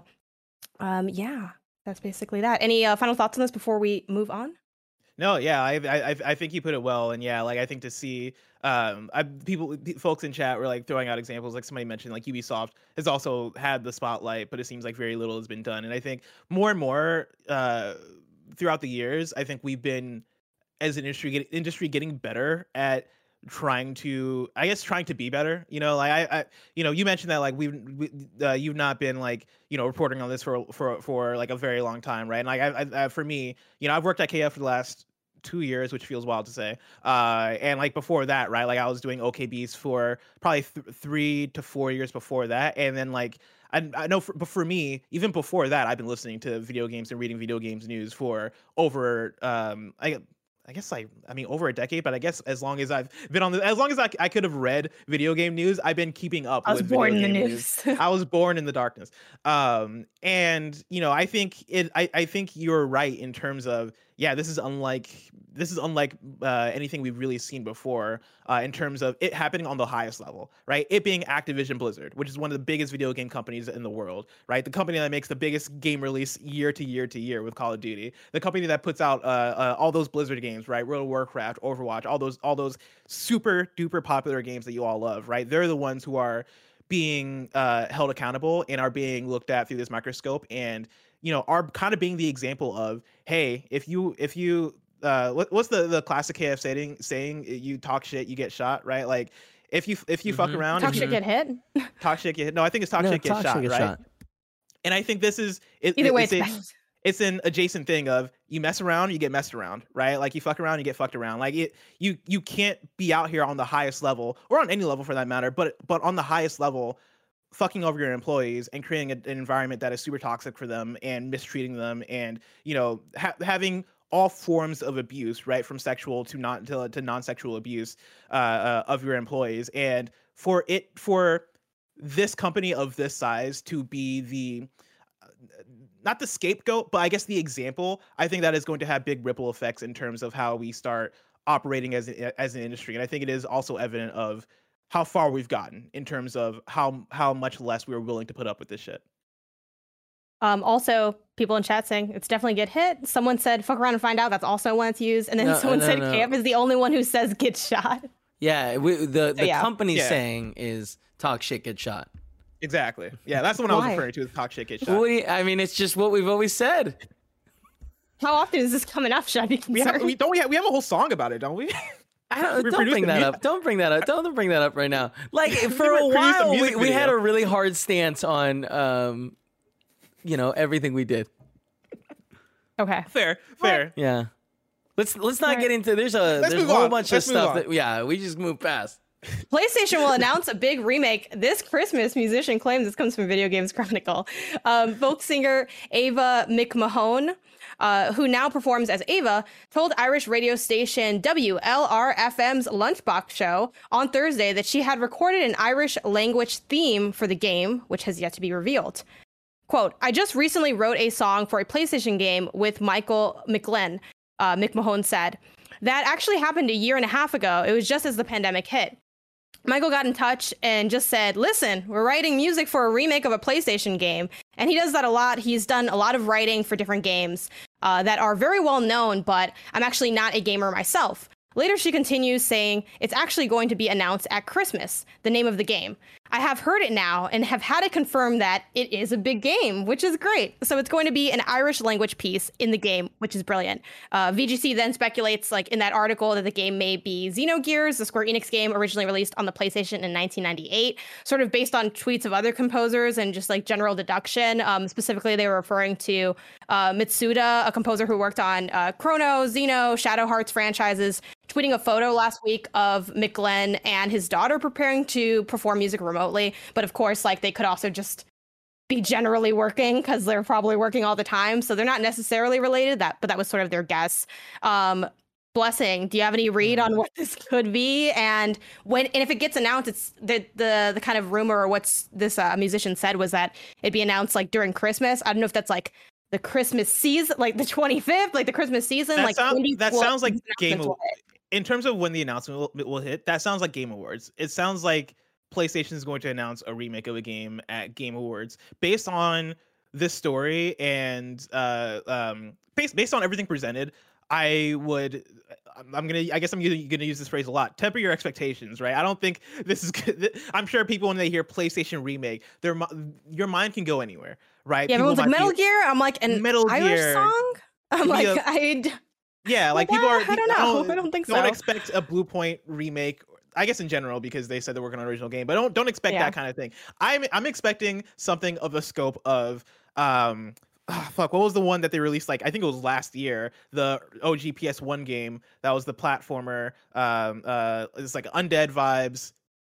um, yeah, that's basically that. Any uh, final thoughts on this before we move on? No, yeah, I, I I think you put it well, and yeah, like I think to see um, I, people, folks in chat were like throwing out examples, like somebody mentioned, like Ubisoft has also had the spotlight, but it seems like very little has been done, and I think more and more uh, throughout the years, I think we've been as an industry get, industry getting better at trying to, I guess, trying to be better. You know, like I, I you know, you mentioned that like we've we, uh, you've not been like you know reporting on this for for for like a very long time, right? And like I, I, I for me, you know, I've worked at K F for the last two years, which feels wild to say. Uh, and like before that, right? Like I was doing O K Bs for probably th- three to four years before that, and then like. I, I know, for, but for me, even before that, I've been listening to video games and reading video games news for over, um, I, I guess like, I mean, over a decade. But I guess as long as I've been on the, as long as I, I could have read video game news, I've been keeping up. I was with born in video the game news. I was born in the darkness. Um, and you know, I think it, I, I think you're right in terms of yeah, this is unlike this is unlike uh, anything we've really seen before uh, in terms of it happening on the highest level, right? It being Activision Blizzard, which is one of the biggest video game companies in the world, right? The company that makes the biggest game release year to year to year with Call of Duty, the company that puts out uh, uh, all those Blizzard games, right? World of Warcraft, Overwatch, all those all those super duper popular games that you all love, right? They're the ones who are being uh, held accountable and are being looked at through this microscope, and you know, are kind of being the example of, hey, if you if you uh what, what's the the classic K F saying saying you talk shit, you get shot, right? Like if you if you mm-hmm. fuck around, talk shit, you, get hit. Talk shit, get hit. No, I think it's talk no, shit, get talk shot, shit, get right? Shot. And I think this is it, either it, way, it's, it's, a, it's an adjacent thing of you mess around, you get messed around, right? Like you fuck around, you get fucked around. Like it, you you can't be out here on the highest level or on any level for that matter, but but on the highest level, fucking over your employees and creating a, an environment that is super toxic for them and mistreating them, and you know ha- having all forms of abuse, right, from sexual to not to, to non-sexual abuse uh, uh, of your employees, and for it for this company of this size to be the uh, not the scapegoat, but I guess the example, I think that is going to have big ripple effects in terms of how we start operating as a, as an industry, and I think it is also evident of how far we've gotten in terms of how how much less we were willing to put up with this shit. Um, also, people in chat saying it's definitely get hit. Someone said fuck around and find out. That's also one that's used. And then No, someone no, said no. K F is the only one who says get shot. Yeah, we, the the yeah. company's Yeah. saying is talk shit, get shot. Exactly. Yeah, that's the one I was Why? referring to with talk shit, get shot. What do you, I mean, it's just what we've always said. How often is this coming up? Should I be We have concerned? we don't we have we have a whole song about it, don't we? I don't, We don't produced bring the that mu- up. Don't bring that up. Don't bring that up right now. Like for We a produced the while, we, music we had video. a really hard stance on, um, you know, everything we did. Okay. fair, fair. Yeah. Let's let's not Right. get into. There's a Let's there's a move whole on. bunch Let's of move stuff on. that yeah we just move past. PlayStation will announce a big remake this Christmas. Musician claims this comes from Video Games Chronicle. Um, folk singer Ava McMahon, uh, who now performs as Ava, told Irish radio station W L R F M's Lunchbox show on Thursday that she had recorded an Irish language theme for the game, which has yet to be revealed. Quote, I just recently wrote a song for a PlayStation game with Michael McGlenn, uh, McMahon said. That actually happened a year and a half ago. It was just as the pandemic hit. Michael got in touch and just said, listen, we're writing music for a remake of a PlayStation game. And he does that a lot. He's done a lot of writing for different games uh, that are very well known, but I'm actually not a gamer myself. Later, she continues saying, it's actually going to be announced at Christmas, the name of the game. I have heard it now and have had it confirmed that it is a big game, which is great. So it's going to be an Irish language piece in the game, which is brilliant. Uh, V G C then speculates, like in that article, that the game may be Xenogears, the Square Enix game originally released on the PlayStation in nineteen ninety-eight, sort of based on tweets of other composers and just like general deduction. Um, specifically, they were referring to uh, Mitsuda, a composer who worked on uh, Chrono, Xeno, Shadow Hearts franchises, tweeting a photo last week of McGlenn and his daughter preparing to perform music remotely. But of course, like they could also just be generally working because they're probably working all the time. So they're not necessarily related, that, but that was sort of their guess. Um, Blessing, do you have any read on what this could be? And when, and if it gets announced, it's the the, the kind of rumor or what's this uh, musician said was that it'd be announced like during Christmas. I don't know if that's like the Christmas season, like the twenty-fifth, like the Christmas season. That, like sound, when do you that feel sounds like these Game announcements Awards. will hit? In terms of when the announcement will, will hit, that sounds like Game Awards. It sounds like PlayStation is going to announce a remake of a game at Game Awards based on this story and uh, um, based based on everything presented. I would, I'm gonna, I guess I'm gonna, gonna use this phrase a lot. Temper your expectations, right? I don't think this is good. I'm sure people when they hear PlayStation remake, their mi- your mind can go anywhere, right? Yeah, People everyone's like might Metal be- Gear. I'm like an Metal Irish Gear song. I'm could be like a- I. Yeah, like Well, people are. I don't know. I don't think Don't so. expect a Blue Point remake. I guess in general because they said they're working on an original game, but don't don't expect Yeah. that kind of thing. I'm I'm expecting something of the scope of um. ah, fuck, what was the one that they released? Like I think it was last year. The O G P S one game that was the platformer. Um, uh, it's like Undead vibes.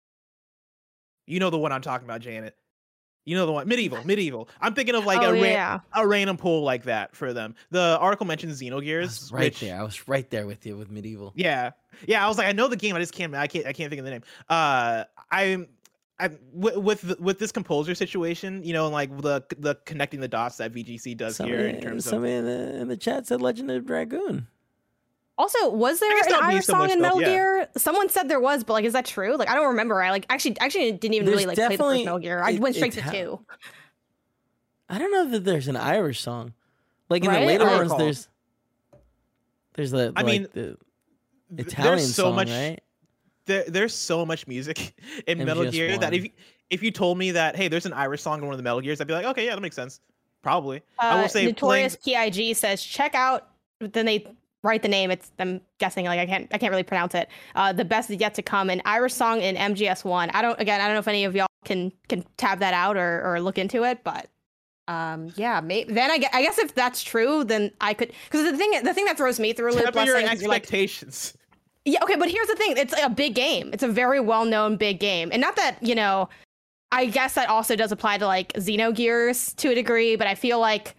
You know the one I'm talking about, Janet. You know the one, medieval, medieval. I'm thinking of like oh a ra- yeah. a random pull like that for them. The article mentions I Xenogears, was right which, there. I was right there with you with medieval. yeah, yeah. I was like, I know the game. I just can't. I can't. I can't think of the name. Uh, I'm. I, with with, the, with this composer situation, you know, like the the connecting the dots that V G C does somebody, here in terms somebody of in the in the chat said Legend of Dragoon. Also, was there guess an that would be Irish so song much in dope, Metal yeah. Gear? Someone said there was, but like, is that true? Like, I don't remember. I like actually actually didn't even There's really like play the definitely- first Metal Gear. I it- went straight it's to how- two. I don't know that there's an Irish song. Like in Right? the later I ones, recall. there's there's the I like mean, the th- Italian there's so song, much right? there, there's so much music in Metal M G S Gear that one. if you, if you told me that, hey, there's an Irish song in one of the Metal Gears, I'd be like, okay, yeah, that makes sense. Probably. I Uh, will say Notorious playing, P I G says check out. Then they write the name. It's I'm guessing like I can't I can't really pronounce it. Uh, the best is yet to come. An Irish song in M G S one. I don't again I don't know if any of y'all can can tab that out or or look into it, but um yeah maybe then I guess, I guess if that's true then I could because the thing the thing that throws me through a loop. temper your Blessing, is you're like, expectations. yeah, okay, but here's the thing. It's a big game. It's a very well-known big game. And not that, you know, I guess that also does apply to like Xenogears to a degree, but I feel like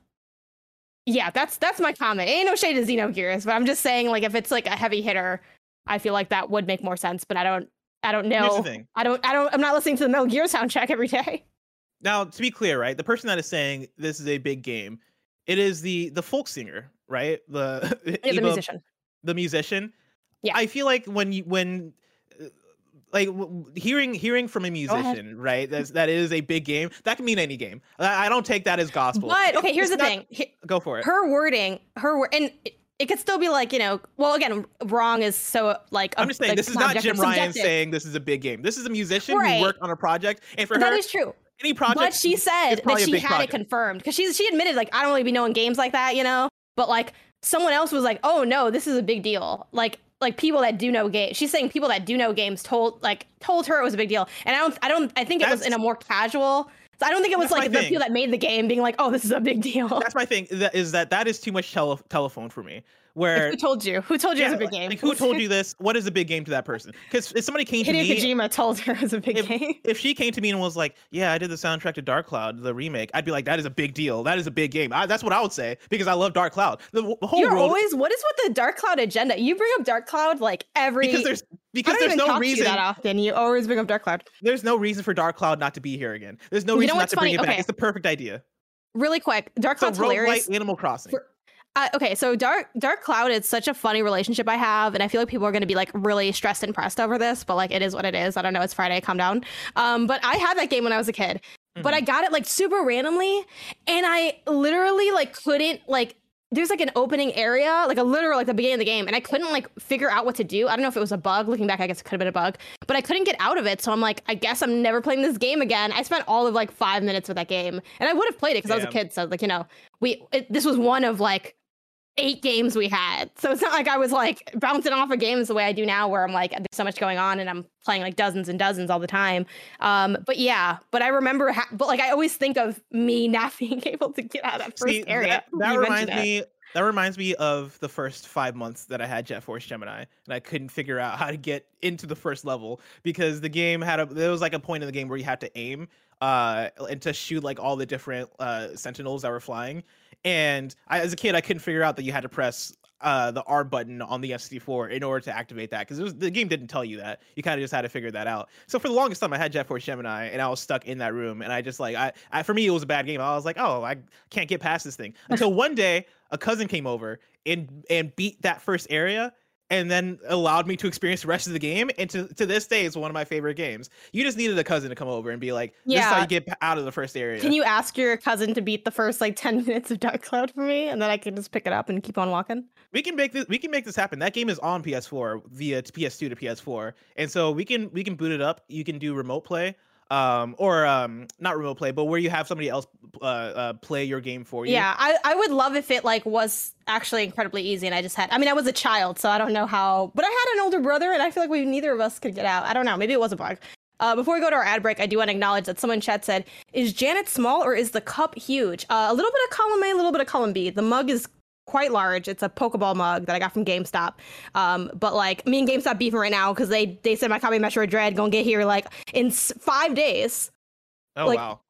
yeah, that's that's my comment. Ain't no shade to Xenogears, but I'm just saying like if it's like a heavy hitter, I feel like that would make more sense, but I don't I don't Here's know. the thing. I don't I don't I'm not listening to the Metal Gear soundtrack every day. Now, to be clear, right, the person that is saying this is a big game, it is the the folk singer, right? The Yeah, the Eva- musician. the musician. Yeah. I feel like when you when uh, like w- hearing hearing from a ahead. musician, right? That's that is a big game. That can mean any game. I, I don't take that as gospel. But okay, here's It's the not- thing. He- Go for it. her wording, her wor- and it, it could still be like, you know, well again, wrong is so like I'm just saying like, this is not objective, Jim Ryan subjective. saying this is a big game. This is a musician Right. who worked on a project, and for That her, is true. any project. But she is said that probably a she big had project. it confirmed because she's she admitted like I don't really be knowing games like that, you know. But like someone else was like, oh no, this is a big deal. Like like people that do know games. She's saying people that do know games told like told her it was a big deal. And I don't I don't I think it was That's- in a more casual. So I don't think it was That's my like the thing. people that made the game being like, oh, this is a big deal. That's my thing. That is that that is too much tele- telephone for me. Where Who told you? Who told you it was a big like, game? like, who told you this? What is a big game to that person? Because if somebody came to Hideo me, Kojima told her it was a big if, game. if she came to me and was like, "Yeah, I did the soundtrack to Dark Cloud, the remake," I'd be like, "That is a big deal. That is a big game." I, that's what I would say because I love Dark Cloud. The, the whole You're world always what is with the Dark Cloud agenda? You bring up Dark Cloud like every because there's I because don't there's even no talk to reason you that often. You always bring up Dark Cloud. there's no reason for Dark Cloud not to be here again. There's no You know reason not what's to bring funny? it back. Okay. It's the perfect idea. Really quick, Dark So Cloud's hilarious. roguelike Animal Crossing. For- Uh, okay, so Dark Dark Cloud is such a funny relationship I have, and I feel like people are going to be like really stressed and pressed over this, but like it is what it is. I don't know. It's Friday. Calm down. Um, but I had that game when I was a kid, but I got it like super randomly, and I literally like couldn't like. There's like an opening area, like a literal like the beginning of the game, and I couldn't like figure out what to do. I don't know if it was a bug. Looking back, I guess it could have been a bug, but I couldn't get out of it. So I'm like, I guess I'm never playing this game again. I spent all of like five minutes with that game, and I would have played it because I was a Damn. kid. So like you know, we it, this was one of like eight games we had. So it's not like I was like bouncing off of games the way I do now where I'm like there's so much going on and I'm playing like dozens and dozens all the time. Um but yeah, but I remember ha- but like I always think of me not being able to get out of that first See, area. That, that You reminds mentioned it. me. That reminds me of the first five months that I had Jet Force Gemini, and I couldn't figure out how to get into the first level because the game had a. There was like a point in the game where you had to aim, uh, and to shoot like all the different uh sentinels that were flying. And I, as a kid, I couldn't figure out that you had to press uh the R button on the S sixty-four in order to activate that because the game didn't tell you that. You kind of just had to figure that out. So for the longest time, I had Jet Force Gemini, and I was stuck in that room. And I just like I, I for me, it was a bad game. I was like, oh, I can't get past this thing until one day a cousin came over and and beat that first area. And then allowed me to experience the rest of the game. And to, to this day, it's one of my favorite games. You just needed a cousin to come over and be like, this is how Yeah. you get p- out of the first area. Can you ask your cousin to beat the first like ten minutes of Dark Cloud for me and then I can just pick it up and keep on walking? We can make this. We can make this happen. That game is on P S four via P S two to P S four, and so we can we can boot it up. You can do remote play, um, or um, not remote play, but where you have somebody else uh, uh play your game for you. Yeah, I, I would love if it like was actually incredibly easy and I just had I mean I was a child, so I don't know how, but I had an older brother and I feel like we neither of us could get out. I don't know, maybe it was a bug. Uh, before we go to our ad break, I do want to acknowledge that someone in chat said, is Janet small or is the cup huge? Uh, a little bit of column A, a little bit of column B. The mug is quite large. It's a Pokeball mug that I got from GameStop. Um, but like me and GameStop beefing right now because they they said my copy of Metroid Dread gonna get here like in s- five days. Oh like, wow.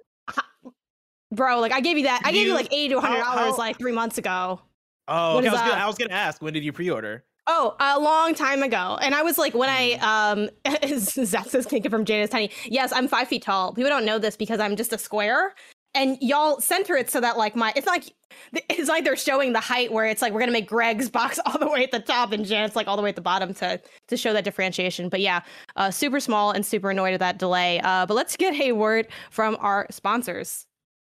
Bro, like I gave you that. I Did gave you you- like eighty to one hundred how- dollars how- like three months ago. Oh, What okay, is I was gonna up? I was gonna ask when did you pre-order? Oh, a long time ago. And I was like, when I, um, Zach says, can't confirm Jane is tiny. Yes, I'm five feet tall. People don't know this because I'm just a square. And y'all center it so that like my, it's not like, it's like they're showing the height where it's like, we're going to make Greg's box all the way at the top and Janet's like all the way at the bottom to, to show that differentiation. But yeah, uh, super small and super annoyed at that delay. Uh, but let's get a word from our sponsors.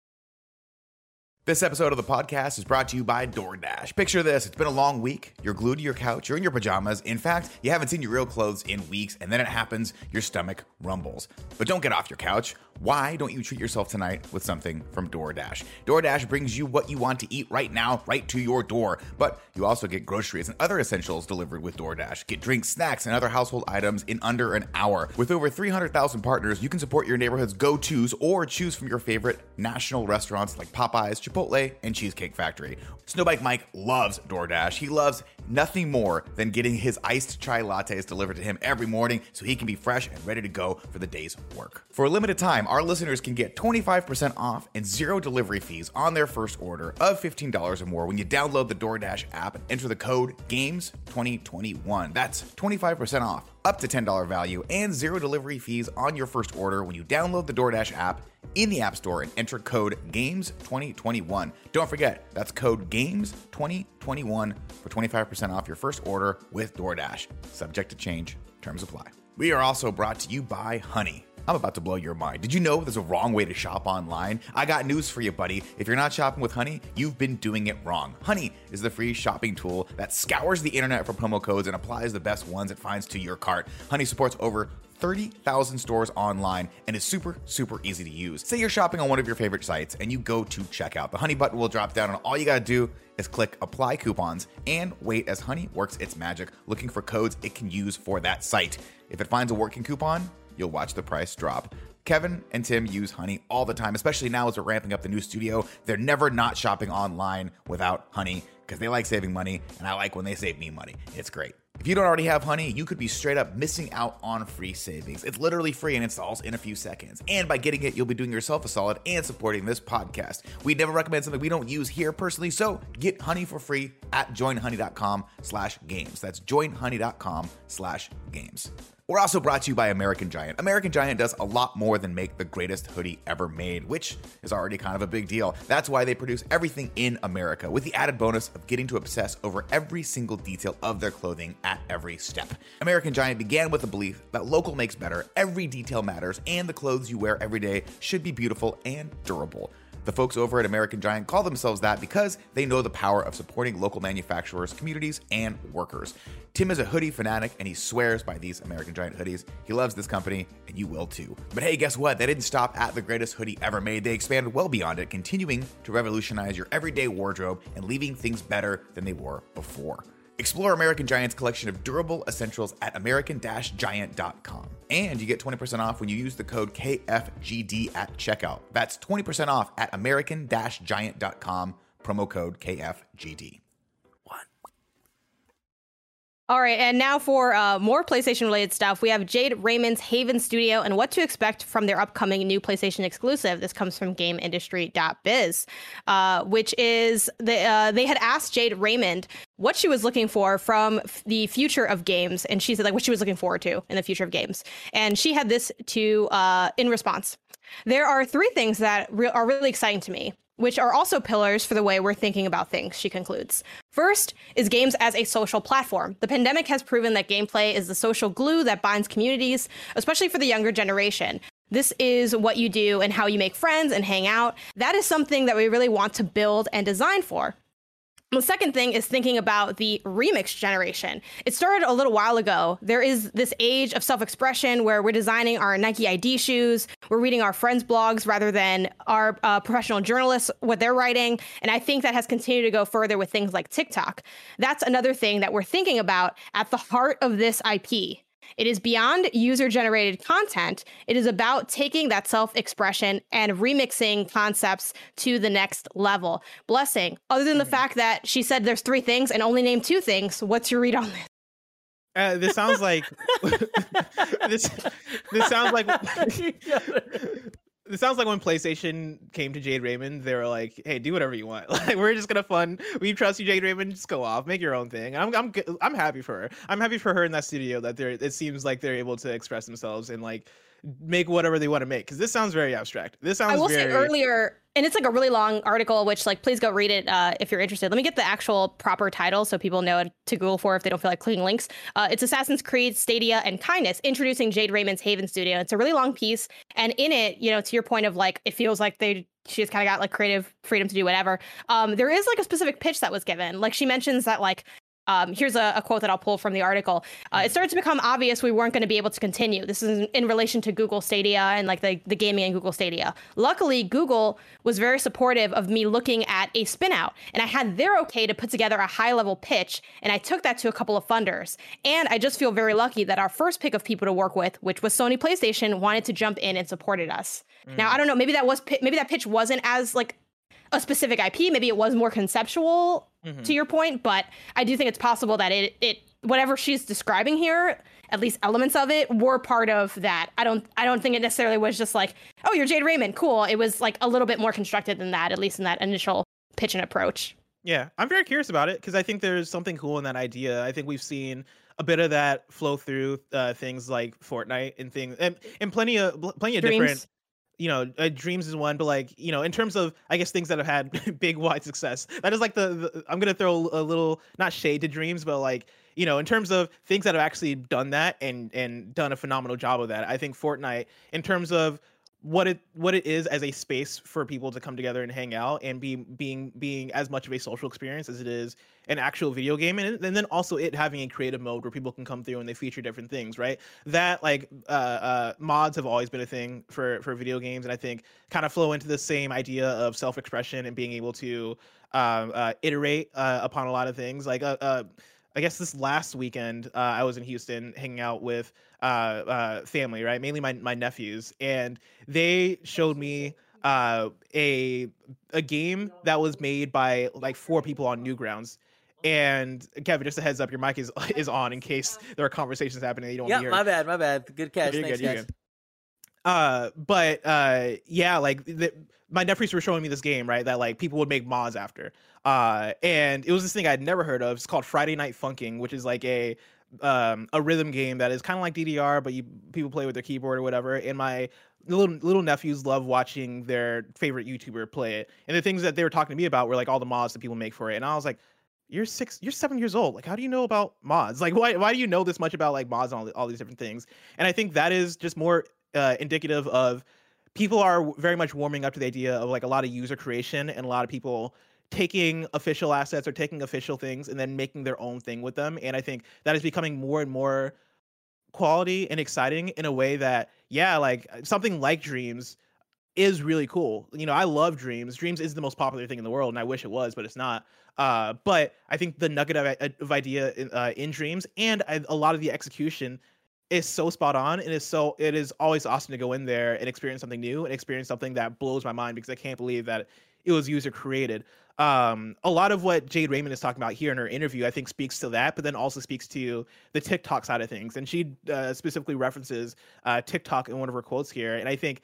This episode of the podcast is brought to you by DoorDash. Picture this. It's been a long week. You're glued to your couch. You're in your pajamas. In fact, you haven't seen your real clothes in weeks, and then it happens. Your stomach rumbles. But don't get off your couch. Why don't you treat yourself tonight with something from DoorDash? DoorDash brings you what you want to eat right now, right to your door. But you also get groceries and other essentials delivered with DoorDash. Get drinks, snacks, and other household items in under an hour. With over three hundred thousand partners, you can support your neighborhood's go-tos or choose from your favorite national restaurants like Popeyes, Chipotle, and Cheesecake Factory. Snowbike Mike loves DoorDash. He loves nothing more than getting his iced chai lattes delivered to him every morning so he can be fresh and ready to go for the day's work. For a limited time, our listeners can get twenty-five percent off and zero delivery fees on their first order of fifteen dollars or more when you download the DoorDash app and enter the code GAMES twenty twenty-one. That's twenty-five percent off, up to ten dollars value, and zero delivery fees on your first order when you download the DoorDash app in the App Store and enter code GAMES twenty twenty-one. Don't forget, that's code GAMES twenty twenty-one for twenty-five percent off your first order with DoorDash. Subject to change. Terms apply. We are also brought to you by Honey. I'm about to blow your mind. Did you know there's a wrong way to shop online? I got news for you, buddy. If you're not shopping with Honey, you've been doing it wrong. Honey is the free shopping tool that scours the internet for promo codes and applies the best ones it finds to your cart. Honey supports over thirty thousand stores online and is super, super easy to use. Say you're shopping on one of your favorite sites and you go to checkout. The Honey button will drop down and all you gotta do is click apply coupons and wait as Honey works its magic, looking for codes it can use for that site. If it finds a working coupon, you'll watch the price drop. Kevin and Tim use Honey all the time, especially now as we're ramping up the new studio. They're never not shopping online without Honey because they like saving money, and I like when they save me money. It's great. If you don't already have Honey, you could be straight up missing out on free savings. It's literally free and installs in a few seconds. And by getting it, you'll be doing yourself a solid and supporting this podcast. We never recommend something we don't use here personally, so get Honey for free at joinhoney.com slash games. That's joinhoney.com slash games. We're also brought to you by American Giant. American Giant does a lot more than make the greatest hoodie ever made, which is already kind of a big deal. That's why they produce everything in America, with the added bonus of getting to obsess over every single detail of their clothing at every step. American Giant began with the belief that local makes better, every detail matters, and the clothes you wear every day should be beautiful and durable. The folks over at American Giant call themselves that because they know the power of supporting local manufacturers, communities, and workers. Tim is a hoodie fanatic, and he swears by these American Giant hoodies. He loves this company, and you will too. But hey, guess what? They didn't stop at the greatest hoodie ever made. They expanded well beyond it, continuing to revolutionize your everyday wardrobe and leaving things better than they were before. Explore American Giant's collection of durable essentials at american giant dot com. And you get twenty percent off when you use the code K F G D at checkout. That's twenty percent off at american giant dot com, promo code K F G D. All right, and now for uh, more PlayStation-related stuff, we have Jade Raymond's Haven Studio and what to expect from their upcoming new PlayStation exclusive. This comes from game industry dot biz, uh, which is the, uh, they had asked Jade Raymond what she was looking for from f- the future of games, and she said like what she was looking forward to in the future of games, and she had this to uh, in response. There are three things that re- are really exciting to me, which are also pillars for the way we're thinking about things, she concludes. First is games as a social platform. The pandemic has proven that gameplay is the social glue that binds communities, especially for the younger generation. This is what you do and how you make friends and hang out. That is something that we really want to build and design for. The second thing is thinking about the remix generation. It started a little while ago. There is this age of self-expression where we're designing our Nike I D shoes, we're reading our friends' blogs rather than our uh, professional journalists, what they're writing. And I think that has continued to go further with things like TikTok. That's another thing that we're thinking about at the heart of this I P. It is beyond user-generated content. It is about taking that self-expression and remixing concepts to the next level. Blessing, other than the fact that she said there's three things and only named two things, what's your read on this? Uh, this sounds like this. This sounds like It sounds like when PlayStation came to Jade Raymond, they were like, "Hey, do whatever you want. Like, we're just gonna fun. We trust you, Jade Raymond. Just go off, make your own thing." I'm, I'm, I'm happy for her. I'm happy for her in that studio that they're. It seems like they're able to express themselves and like make whatever they want to make. Because this sounds very abstract. This sounds. I will very... say earlier, and it's like a really long article, which like please go read it uh, if you're interested. Let me get the actual proper title so people know what to Google for if they don't feel like clicking links. Uh, it's Assassin's Creed, Stadia, and Kindness, introducing Jade Raymond's Haven Studio. It's a really long piece, and in it, you know, to your point of like, it feels like they she's kind of got like creative freedom to do whatever. Um, there is like a specific pitch that was given. Like she mentions that like. Um, here's a, a quote that I'll pull from the article. Uh, it started to become obvious we weren't going to be able to continue. This is in, in relation to Google Stadia and like the, the gaming and Google Stadia. Luckily, Google was very supportive of me looking at a spin out, and I had their okay to put together a high level pitch, and I took that to a couple of funders. And I just feel very lucky that our first pick of people to work with, which was Sony PlayStation, wanted to jump in and supported us. Mm. Now, I don't know, maybe that was maybe that pitch wasn't as like a specific I P. Maybe it was more conceptual, mm-hmm. to your point, but I do think it's possible that it, it, whatever she's describing here, at least elements of it were part of that. I don't, I don't think it necessarily was just like, oh, you're Jade Raymond, cool. It was like a little bit more constructed than that, at least in that initial pitch and approach. Yeah, I'm very curious about it because I think there's something cool in that idea. I think we've seen a bit of that flow through uh, things like Fortnite and things, and, and plenty of plenty of Dreams. different. You know, uh, Dreams is one, but like, you know, in terms of, I guess, things that have had big, wide success, that is like the, the I'm going to throw a little, not shade to Dreams, but like, you know, in terms of things that have actually done that and and done a phenomenal job of that. I think Fortnite, in terms of what it what it is as a space for people to come together and hang out and be being being as much of a social experience as it is an actual video game, and, and then also it having a creative mode where people can come through and they feature different things, right? That like uh, uh, mods have always been a thing for for video games, and I think kind of flow into the same idea of self-expression and being able to uh, uh, iterate uh, upon a lot of things. Like uh, uh, I guess this last weekend uh, I was in Houston hanging out with uh, uh, family, right? Mainly my my nephews, and they showed me uh, a a game that was made by like four people on Newgrounds. And Kevin, just a heads up, your mic is is on in case there are conversations happening that you don't yeah, hear. my bad, my bad. Good catch. You're Thanks, good, you're guys. good. Uh, but uh, yeah, like the, my nephews were showing me this game, right? That like people would make mods after. Uh, and it was this thing I'd never heard of. It's called Friday Night Funking, which is like a um a rhythm game that is kind of like D D R, but you people play with their keyboard or whatever. And my little little nephews love watching their favorite YouTuber play it. And the things that they were talking to me about were like all the mods that people make for it. And I was like, you're six, you're seven years old. Like, how do you know about mods? Like, why, why do you know this much about like mods and all, all these different things? And I think that is just more uh, indicative of people are very much warming up to the idea of like a lot of user creation and a lot of people taking official assets or taking official things and then making their own thing with them. And I think that is becoming more and more quality and exciting in a way that, yeah, like something like Dreams is really cool. You know, I love Dreams. Dreams is the most popular thing in the world, and I wish it was, but it's not. Uh, but I think the nugget of, of idea in, uh, in Dreams and I, a lot of the execution is so spot on, and is so it is always awesome to go in there and experience something new and experience something that blows my mind because I can't believe that it was user created. Um, a lot of what Jade Raymond is talking about here in her interview, I think, speaks to that, but then also speaks to the TikTok side of things. And she uh, specifically references uh, TikTok in one of her quotes here, and I think.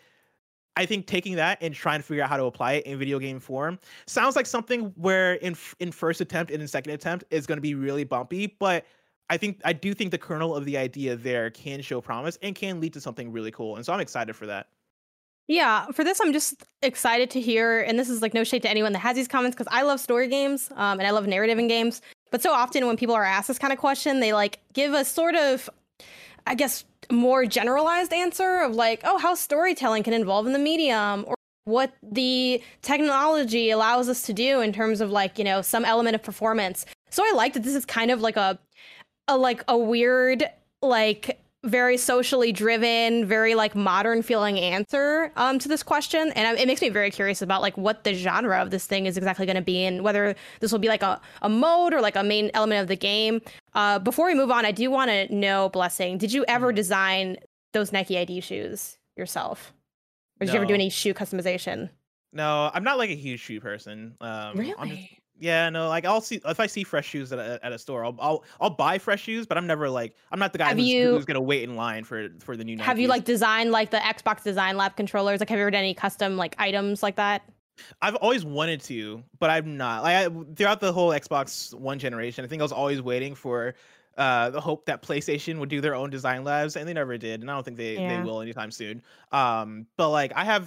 I think taking that and trying to figure out how to apply it in video game form sounds like something where in in first attempt and in second attempt is going to be really bumpy, but I think I do think the kernel of the idea there can show promise and can lead to something really cool. And so I'm excited for that. Yeah, for this, I'm just excited to hear, and this is like no shade to anyone that has these comments because I love story games um, and I love narrative in games. But so often when people are asked this kind of question, they like give a sort of, I guess, more generalized answer of like, oh, how storytelling can involve in the medium, or what the technology allows us to do in terms of like, you know, some element of performance. So I like that this is kind of like a, a like a weird, like very socially driven, very like modern feeling answer um, to this question. And it makes me very curious about like what the genre of this thing is exactly going to be and whether this will be like a, a mode or like a main element of the game. Uh, before we move on, I do want to know, Blessing, did you ever design those Nike I D shoes yourself? Or did No. you ever do any shoe customization? No, I'm not like a huge shoe person. Um, Really? I'm just, Yeah, no, like I'll see if I see fresh shoes at a, at a store, I'll, I'll I'll buy fresh shoes, but I'm never like I'm not the guy Have who's, you- who's gonna wait in line for for the new. Have you Nikes. like designed like the Xbox Design Lab controllers? Like, have you ever done any custom like items like that? I've always wanted to, but I'm not. Like I, throughout the whole Xbox One generation, I think I was always waiting for uh, the hope that PlayStation would do their own design labs, and they never did, and I don't think they, Yeah. they will anytime soon. Um, but like I have.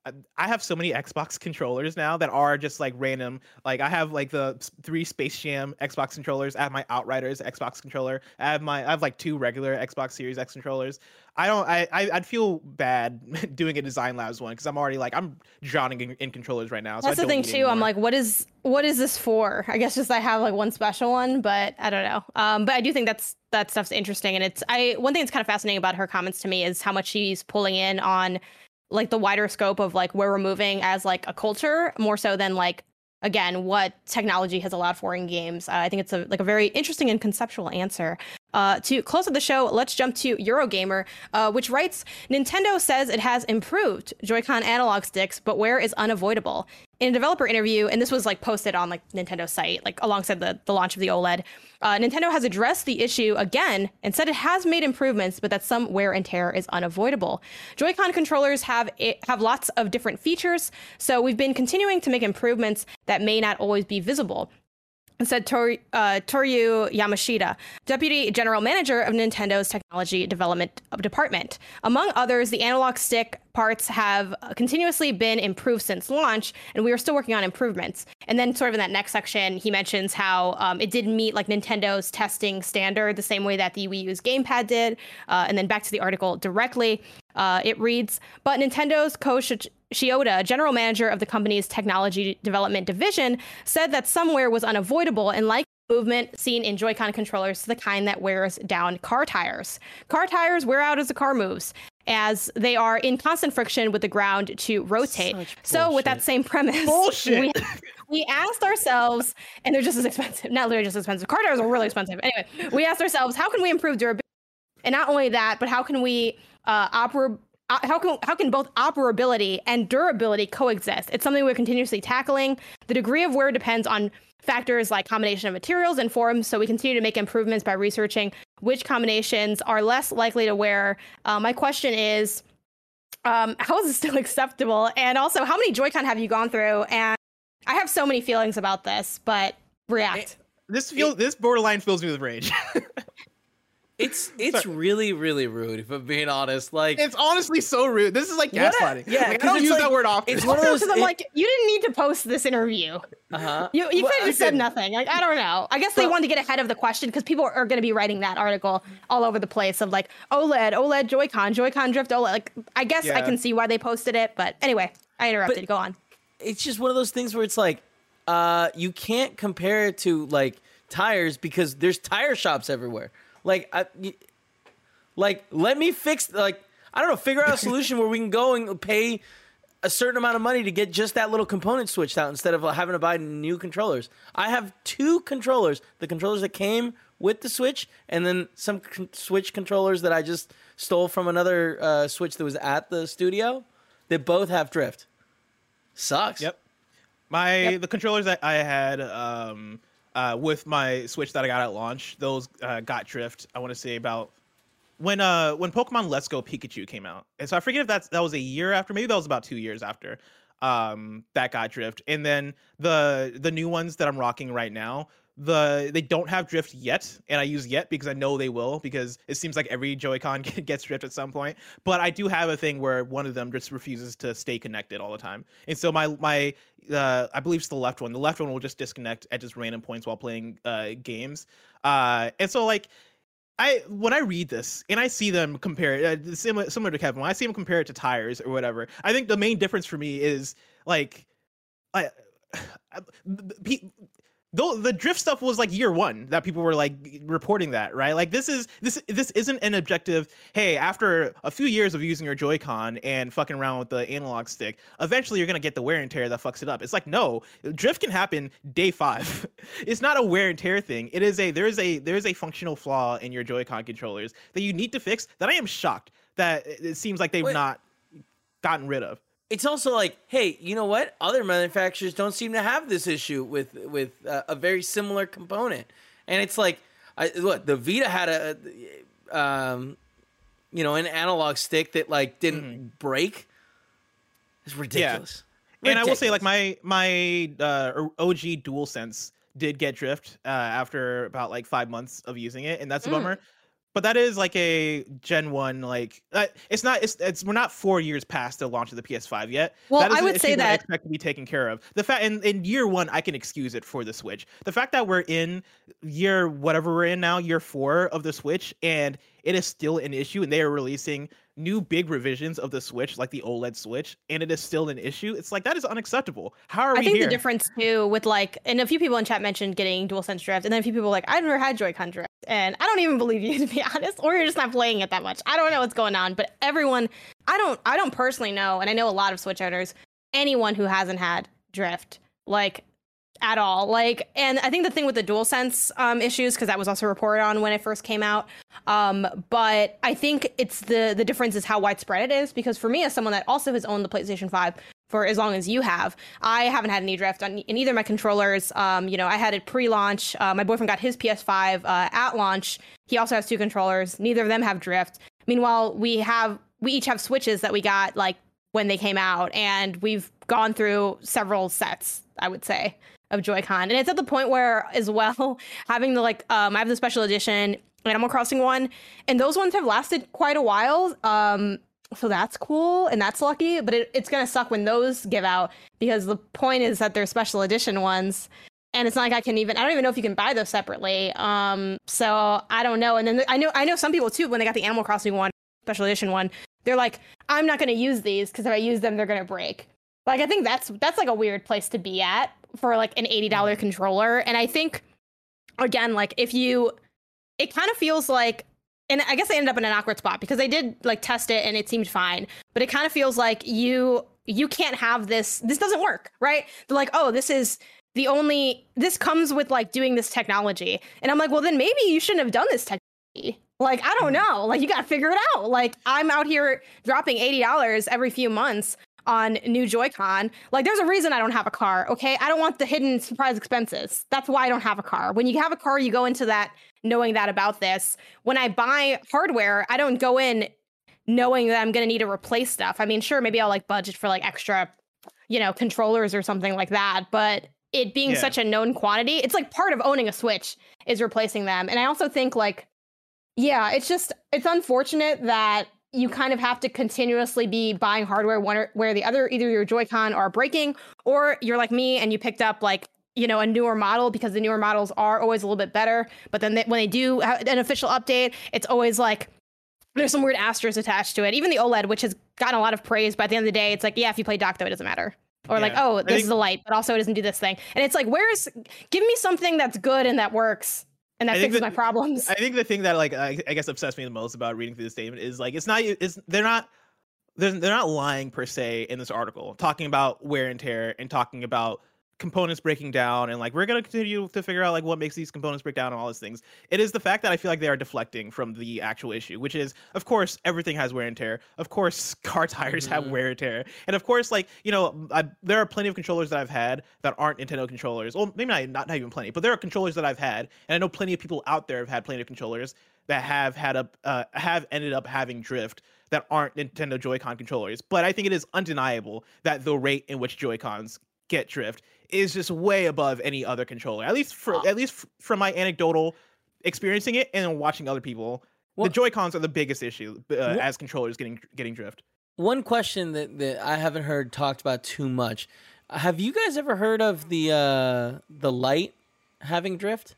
I have so many Xbox controllers now that are just like random. Like I have like the s- three Space Jam Xbox controllers. I have my Outriders Xbox controller. I have my I have like two regular Xbox Series X controllers. I don't. I, I I'd feel bad doing a Design Labs one because I'm already like I'm drowning in, in controllers right now. So That's I the don't thing need too. I'm anymore. like, what is what is this for? I guess just I have like one special one, but I don't know. Um, but I do think that's that stuff's interesting, and it's I one thing that's kind of fascinating about her comments to me is how much she's pulling in on like the wider scope of like where we're moving as like a culture, more so than like again what technology has allowed for in games. Uh, I think it's a like a very interesting and conceptual answer. Uh, to close up the show, let's jump to Eurogamer, uh, which writes, Nintendo says it has improved Joy-Con analog sticks, but wear is unavoidable. In a developer interview, and this was like posted on like Nintendo's site, like alongside the, the launch of the OLED, uh, Nintendo has addressed the issue again and said it has made improvements, but that some wear and tear is unavoidable. Joy-Con controllers have it, have lots of different features, so we've been continuing to make improvements that may not always be visible, said Tor- uh, Toru Yamashita, Deputy General Manager of Nintendo's Technology Development Department. Among others, the analog stick parts have continuously been improved since launch, and we are still working on improvements. And then sort of in that next section, he mentions how um, it didn't meet like Nintendo's testing standard the same way that the Wii U's gamepad did. Uh, and then back to the article directly. Uh, it reads, but Nintendo's Ko Sh- Shioda, general manager of the company's technology development division, said that some wear was unavoidable and like movement seen in Joy-Con controllers to the kind that wears down car tires. Car tires wear out as the car moves, as they are in constant friction with the ground to rotate. Such So with that bullshit. same premise, Bullshit. we, we asked ourselves, and they're just as expensive, not literally just as expensive, car tires are really expensive. Anyway, we asked ourselves, how can we improve durability? And not only that, but how can we uh, oper- uh, how can how can both operability and durability coexist? It's something we're continuously tackling. The degree of wear depends on factors like combination of materials and forms, so we continue to make improvements by researching which combinations are less likely to wear. Uh, my question is, um, how is this still acceptable? And also, how many Joy-Con have you gone through? And I have so many feelings about this, but react. This feels this borderline fills me with rage. It's it's really really rude if I'm being honest. Like It's honestly so rude. This is like What a- gaslighting. yeah, like, 'cause I don't it's use like- that word often. it's one of those- Because I'm it- like, you didn't need to post this interview. uh huh. You, you Well, could have just said didn't. nothing. Like, I don't know. I guess they Well- wanted to get ahead of the question because people are going to be writing that article all over the place of like OLED, OLED Joy-Con, Joy-Con Drift OLED. Like, I guess I Yeah. can see why they posted it. But anyway, I interrupted. But- Go on. It's just one of those things where it's like, uh, you can't compare it to like tires because there's tire shops everywhere. Like, I, y- like let me fix like I don't know, figure out a solution where we can go and pay a certain amount of money to get just that little component switched out instead of having to buy new controllers. I have two controllers, the controllers that came with the Switch, and then some con- Switch controllers that I just stole from another uh, Switch that was at the studio. They both have drift. Sucks. Yep. My the controllers that I had um uh with my Switch that I got at launch, those uh, got drift. I want to say about when uh when Pokemon Let's Go Pikachu came out. And so I forget if that's that was a year after, maybe that was about two years after um that got drift. And then the the new ones that I'm rocking right now, the they don't have drift yet, and I use yet because I know they will, because it seems like every Joy-Con gets drift at some point. But I do have a thing where one of them just refuses to stay connected all the time, and so my my uh, I believe it's the left one. The left one will just disconnect at just random points while playing uh, games. Uh, and so like I when I read this and I see them compare it, uh, similar similar to Kevin, when I see them compare it to tires or whatever, I think the main difference for me is like I. Though the drift stuff was like year one that people were like reporting that, right? Like this is this this isn't an objective. Hey, after a few years of using your Joy-Con and fucking around with the analog stick, eventually you're gonna get the wear and tear that fucks it up. It's like no, drift can happen day five. It's not a wear and tear thing. It is a there is a there is a functional flaw in your Joy-Con controllers that you need to fix. That I am shocked that it seems like they've Wait. not gotten rid of. it's also like, hey, you know what? Other manufacturers don't seem to have this issue with with uh, a very similar component, and it's like, I, what the Vita had a, um, you know, an analog stick that like didn't mm-hmm. break. It's ridiculous. Yeah. And I will say, like my my uh, O G DualSense did get drift uh, after about like five months of using it, and that's a mm. bummer. But that is like a Gen one, like uh, it's not. It's, it's we're not four years past the launch of the P S five yet. Well, that is I would say that I expect to be taken care of. The fact in, in year one, I can excuse it for the Switch. The fact that we're in year whatever we're in now, year four of the Switch, and it is still an issue, and they are releasing new big revisions of the Switch, like the OLED Switch, and it is still an issue. It's like, that is unacceptable. How are we I think here? The difference too with like, and a few people in chat mentioned getting DualSense drift, and then a few people were like, I've never had Joy-Con drift, and I don't even believe you, to be honest, or you're just not playing it that much. I don't know what's going on, but everyone, I don't, I don't personally know, and I know a lot of Switch owners, anyone who hasn't had drift, like, at all. Like, and I think the thing with the DualSense um, issues, because that was also reported on when it first came out. Um, but I think it's the the difference is how widespread it is. Because for me, as someone that also has owned the PlayStation five for as long as you have, I haven't had any drift on in either of my controllers. Um, you know, I had it pre-launch. Uh, my boyfriend got his P S five uh, at launch. He also has two controllers. Neither of them have drift. Meanwhile, we have we each have Switches that we got like when they came out, and we've gone through several sets, I would say, of Joy-Con. And it's at the point where, as well, having the, like, um, I have the special edition Animal Crossing one, and those ones have lasted quite a while. Um, so that's cool, and that's lucky, but it, it's going to suck when those give out, because the point is that they're special edition ones, and it's not like I can even, I don't even know if you can buy those separately. Um, so I don't know. And then I know, I know some people too, when they got the Animal Crossing one, special edition one, they're like, I'm not going to use these, because if I use them, they're going to break. Like, I think that's, that's like a weird place to be at for like an eighty dollars controller. And I think, again, like if you, it kind of feels like, and I guess I ended up in an awkward spot because I did like test it and it seemed fine, but it kind of feels like you, you can't have this, this doesn't work, right? They're like, oh, this is the only, this comes with like doing this technology. And I'm like, well, then maybe you shouldn't have done this technology. Like, I don't know, like you got to figure it out. Like, I'm out here dropping eighty dollars every few months on new Joy-Con. Like, there's a reason I don't have a car, okay? I don't want the hidden surprise expenses. That's why I don't have a car. When you have a car, you go into that knowing that about this. When I buy hardware, I don't go in knowing that I'm going to need to replace stuff. I mean, sure, maybe I'll like budget for like extra, you know, controllers or something like that, but it being yeah. such a known quantity, it's like part of owning a Switch is replacing them. And I also think like, yeah, it's just, it's unfortunate that you kind of have to continuously be buying hardware one or, where the other, either your Joy-Con are breaking, or you're like me and you picked up like, you know, a newer model, because the newer models are always a little bit better. But then they, when they do have an official update, it's always like, there's some weird asterisks attached to it. Even the OLED, which has gotten a lot of praise, but at the end of the day, it's like, yeah, if you play dock though, it doesn't matter. Or yeah. like, oh, this think- is a light, but also it doesn't do this thing. And it's like, where's, give me something that's good and that works. And that fixes my problems. I think the thing that like I, I guess obsessed me the most about reading through the statement is like it's not it's they're not they're, they're not lying per se in this article, talking about wear and tear and talking about components breaking down and like we're gonna continue to figure out like what makes these components break down and all these things. It is the fact that I feel like they are deflecting from the actual issue, which is of course everything has wear and tear. Of course car tires mm-hmm. have wear and tear, and of course like you know I, there are plenty of controllers that I've had that aren't Nintendo controllers. Well, maybe not, not not even plenty, but there are controllers that I've had, and I know plenty of people out there have had plenty of controllers that have had a uh, have ended up having drift that aren't Nintendo Joy-Con controllers. But I think it is undeniable that the rate in which Joy-Cons get drift is just way above any other controller, at least for oh. at least f- from my anecdotal experiencing it and watching other people. Well, the Joy-Cons are the biggest issue uh, well, as controllers getting getting drift. One question that, that I haven't heard talked about too much: have you guys ever heard of the uh, the light having drift?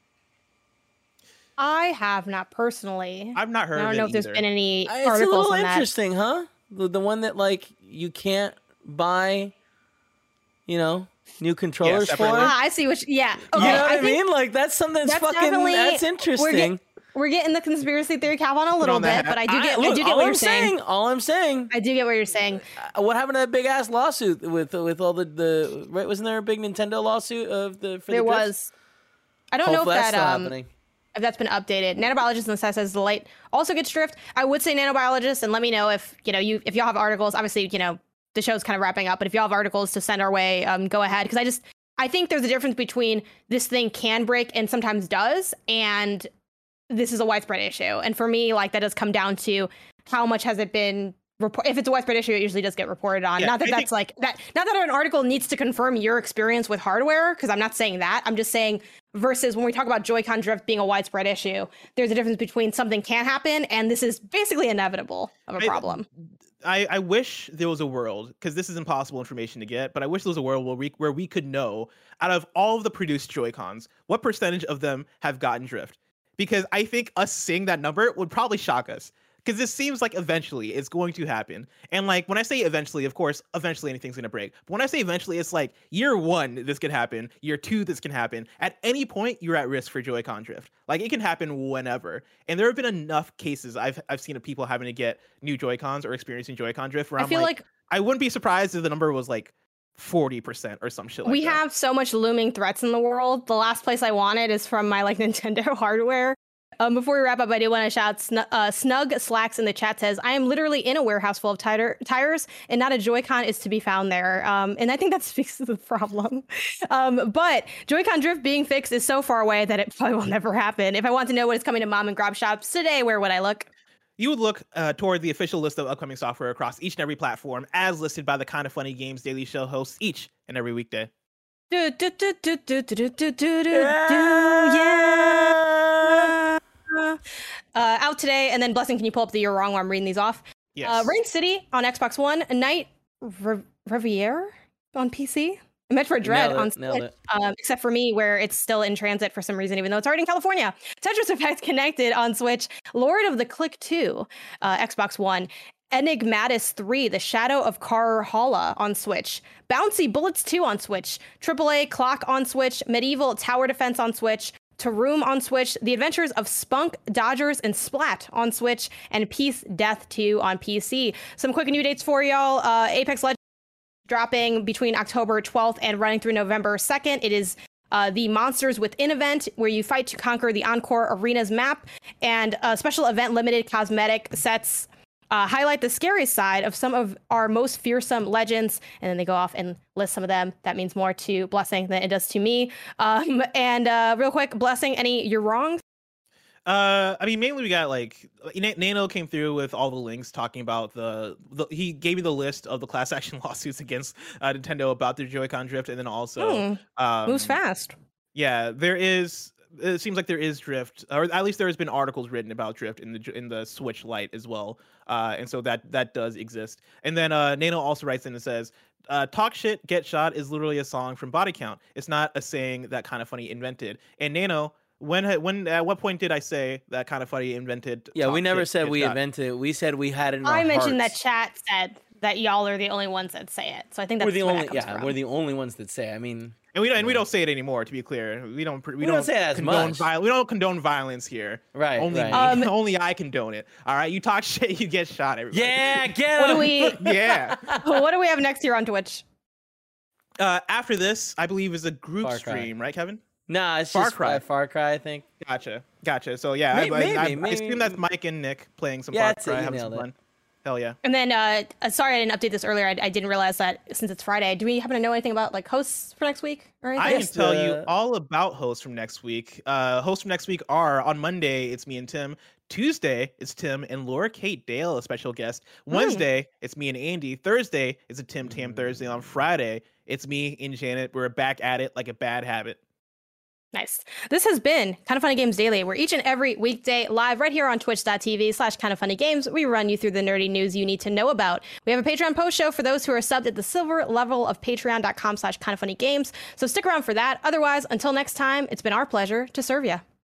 I have not personally. I've not heard. I don't of know it if there's either. been any It's articles a little on that. interesting, huh? The, the one that like you can't buy, you know, new controllers Yeah, for. separately. Ah, I see what. You, yeah. You Okay. know what I, I think mean? Like that's something that's, that's fucking definitely- that's We're, interesting. get, we're getting the conspiracy theory cap on a little on the bit, hat. but I do get. I, I, look, do get all what I'm you're saying. saying. All I'm saying. I do get what you're saying. Uh, what happened to that big ass lawsuit with with all the the right? Wasn't there a big Nintendo lawsuit of the? For There the was. I don't Hopefully know if that's that still um happening. if that's been updated. Nanobiologist in the set says the light also gets drift. I would say nanobiologist, and let me know if you know you if y'all have articles. Obviously, you know the show's kind of wrapping up, but if you all have articles to send our way, um, go ahead. Because I just, I think there's a difference between this thing can break and sometimes does, and this is a widespread issue. And for me, like, that does come down to how much has it been report. If it's a widespread issue, it usually does get reported on. Yeah, not that I that's like that. Not that an article needs to confirm your experience with hardware, because I'm not saying that. I'm just saying versus when we talk about Joy-Con drift being a widespread issue, there's a difference between something can happen and this is basically inevitable of a I- problem. I, I wish there was a world, because this is impossible information to get, but I wish there was a world where we where we could know, out of all of the produced Joy-Cons, what percentage of them have gotten drift. Because I think us seeing that number would probably shock us. Because this seems like eventually it's going to happen. And like when I say eventually, of course, eventually anything's going to break. But when I say eventually, it's like year one, this could happen. Year two, this can happen. At any point, you're at risk for Joy-Con drift. Like it can happen whenever. And there have been enough cases I've I've seen of people having to get new Joy-Cons or experiencing Joy-Con drift where I I'm feel like, like I wouldn't be surprised if the number was like forty percent or some shit like we that. have so much looming threats in the world. The last place I wanted is from my like Nintendo hardware. Um, before we wrap up, I do want to shout Sn- uh, Snug Slacks in the chat says, I am literally in a warehouse full of tire- tires and not a Joy-Con is to be found there. Um, and I think that speaks to the problem. Um, but Joy-Con drift being fixed is so far away that it probably will never happen. If I want to know what is coming to mom and grab shops today, where would I look? You would look uh, toward the official list of upcoming software across each and every platform as listed by the Kinda Funny Games Daily Show hosts each and every weekday. Do, do, do, do, do, do, do, do, do, do, yeah. Uh, out today, and then Blessing, can you pull up the You're Wrong while I'm reading these off? Yes. Uh, Rain City on Xbox One, Night Re- Riviere on P C, Metroid Dread Nailed on it, nailed Switch, it. um, except for me, where it's still in transit for some reason, even though it's already in California. Tetris Effect Connected on Switch, Lord of the Click two, uh, Xbox One, Enigmatis three, The Shadow of Karhala on Switch, Bouncy Bullets two on Switch, triple A Clock on Switch, Medieval Tower Defense on Switch, Taroom on Switch, The Adventures of Spunk, Dodgers, and Splat on Switch, and Peace Death two on P C. Some quick new dates for y'all. Uh, Apex Legends dropping between October twelfth and running through November second. It is uh, the Monsters Within event, where you fight to conquer the Encore Arenas map, and uh, special event limited cosmetic sets Uh, highlight the scariest side of some of our most fearsome legends, and then they go off and list some of them. That means more to Blessing than it does to me. Um, and uh, real quick, Blessing, any You're Wrong? Uh, I mean, mainly we got like Na- Nano came through with all the links talking about the, the he gave me the list of the class action lawsuits against uh, Nintendo about their Joy-Con drift, and then also Hmm. um, Moves fast. Yeah, there is. It seems like there is drift, or at least there has been articles written about drift in the in the Switch Lite as well, uh, and so that that does exist. And then uh, Nano also writes in and says, uh, "Talk shit, get shot" is literally a song from Body Count. It's not a saying that Kinda Funny invented. And Nano, when when at what point did I say that Kinda Funny invented? Yeah, Talk we never Shit, said Get we Shot? invented it. We said we had it in our I mentioned hearts. that chat said that y'all are the only ones that say it. So I think that's We're the where only, that comes yeah, from. we're the only ones that say. I mean, And we don't, and we don't say it anymore. To be clear, we don't. We, We don't, don't say it as condone much. viol- We don't condone violence here. Right, Only right. me. Um, only I condone it. All right. You talk shit, you get shot. Everybody. yeah, get What do him. we Yeah. what do we have next year on Twitch? Uh, after this, I believe is a group Far Cry. stream, right, Kevin? Nah, it's Far just Cry. uh, Far Cry, I think. Gotcha, gotcha. So yeah, May- I, I, maybe, I, I maybe. assume that's Mike and Nick playing some Yeah, Far that's it, Cry, you having some nailed it. fun. Hell yeah. And then, uh, uh, sorry I didn't update this earlier. I, I didn't realize that since it's Friday. Do we happen to know anything about like hosts for next week or anything? I can Yes, tell the- you all about hosts from next week. Uh, hosts from next week are on Monday, it's me and Tim. Tuesday, it's Tim and Laura Kate Dale, a special guest. Wednesday, it's me and Andy. Thursday, it's a Tim Tam Thursday. On Friday, it's me and Janet. We're back at it like a bad habit. Nice. This has been Kinda Funny Games Daily. We're each and every weekday live right here on twitch.tv slash Kinda Funny Games. We run you through the nerdy news you need to know about. We have a Patreon post show for those who are subbed at the silver level of patreon.com slash Kinda Funny Games. So stick around for that. Otherwise, until next time, it's been our pleasure to serve you.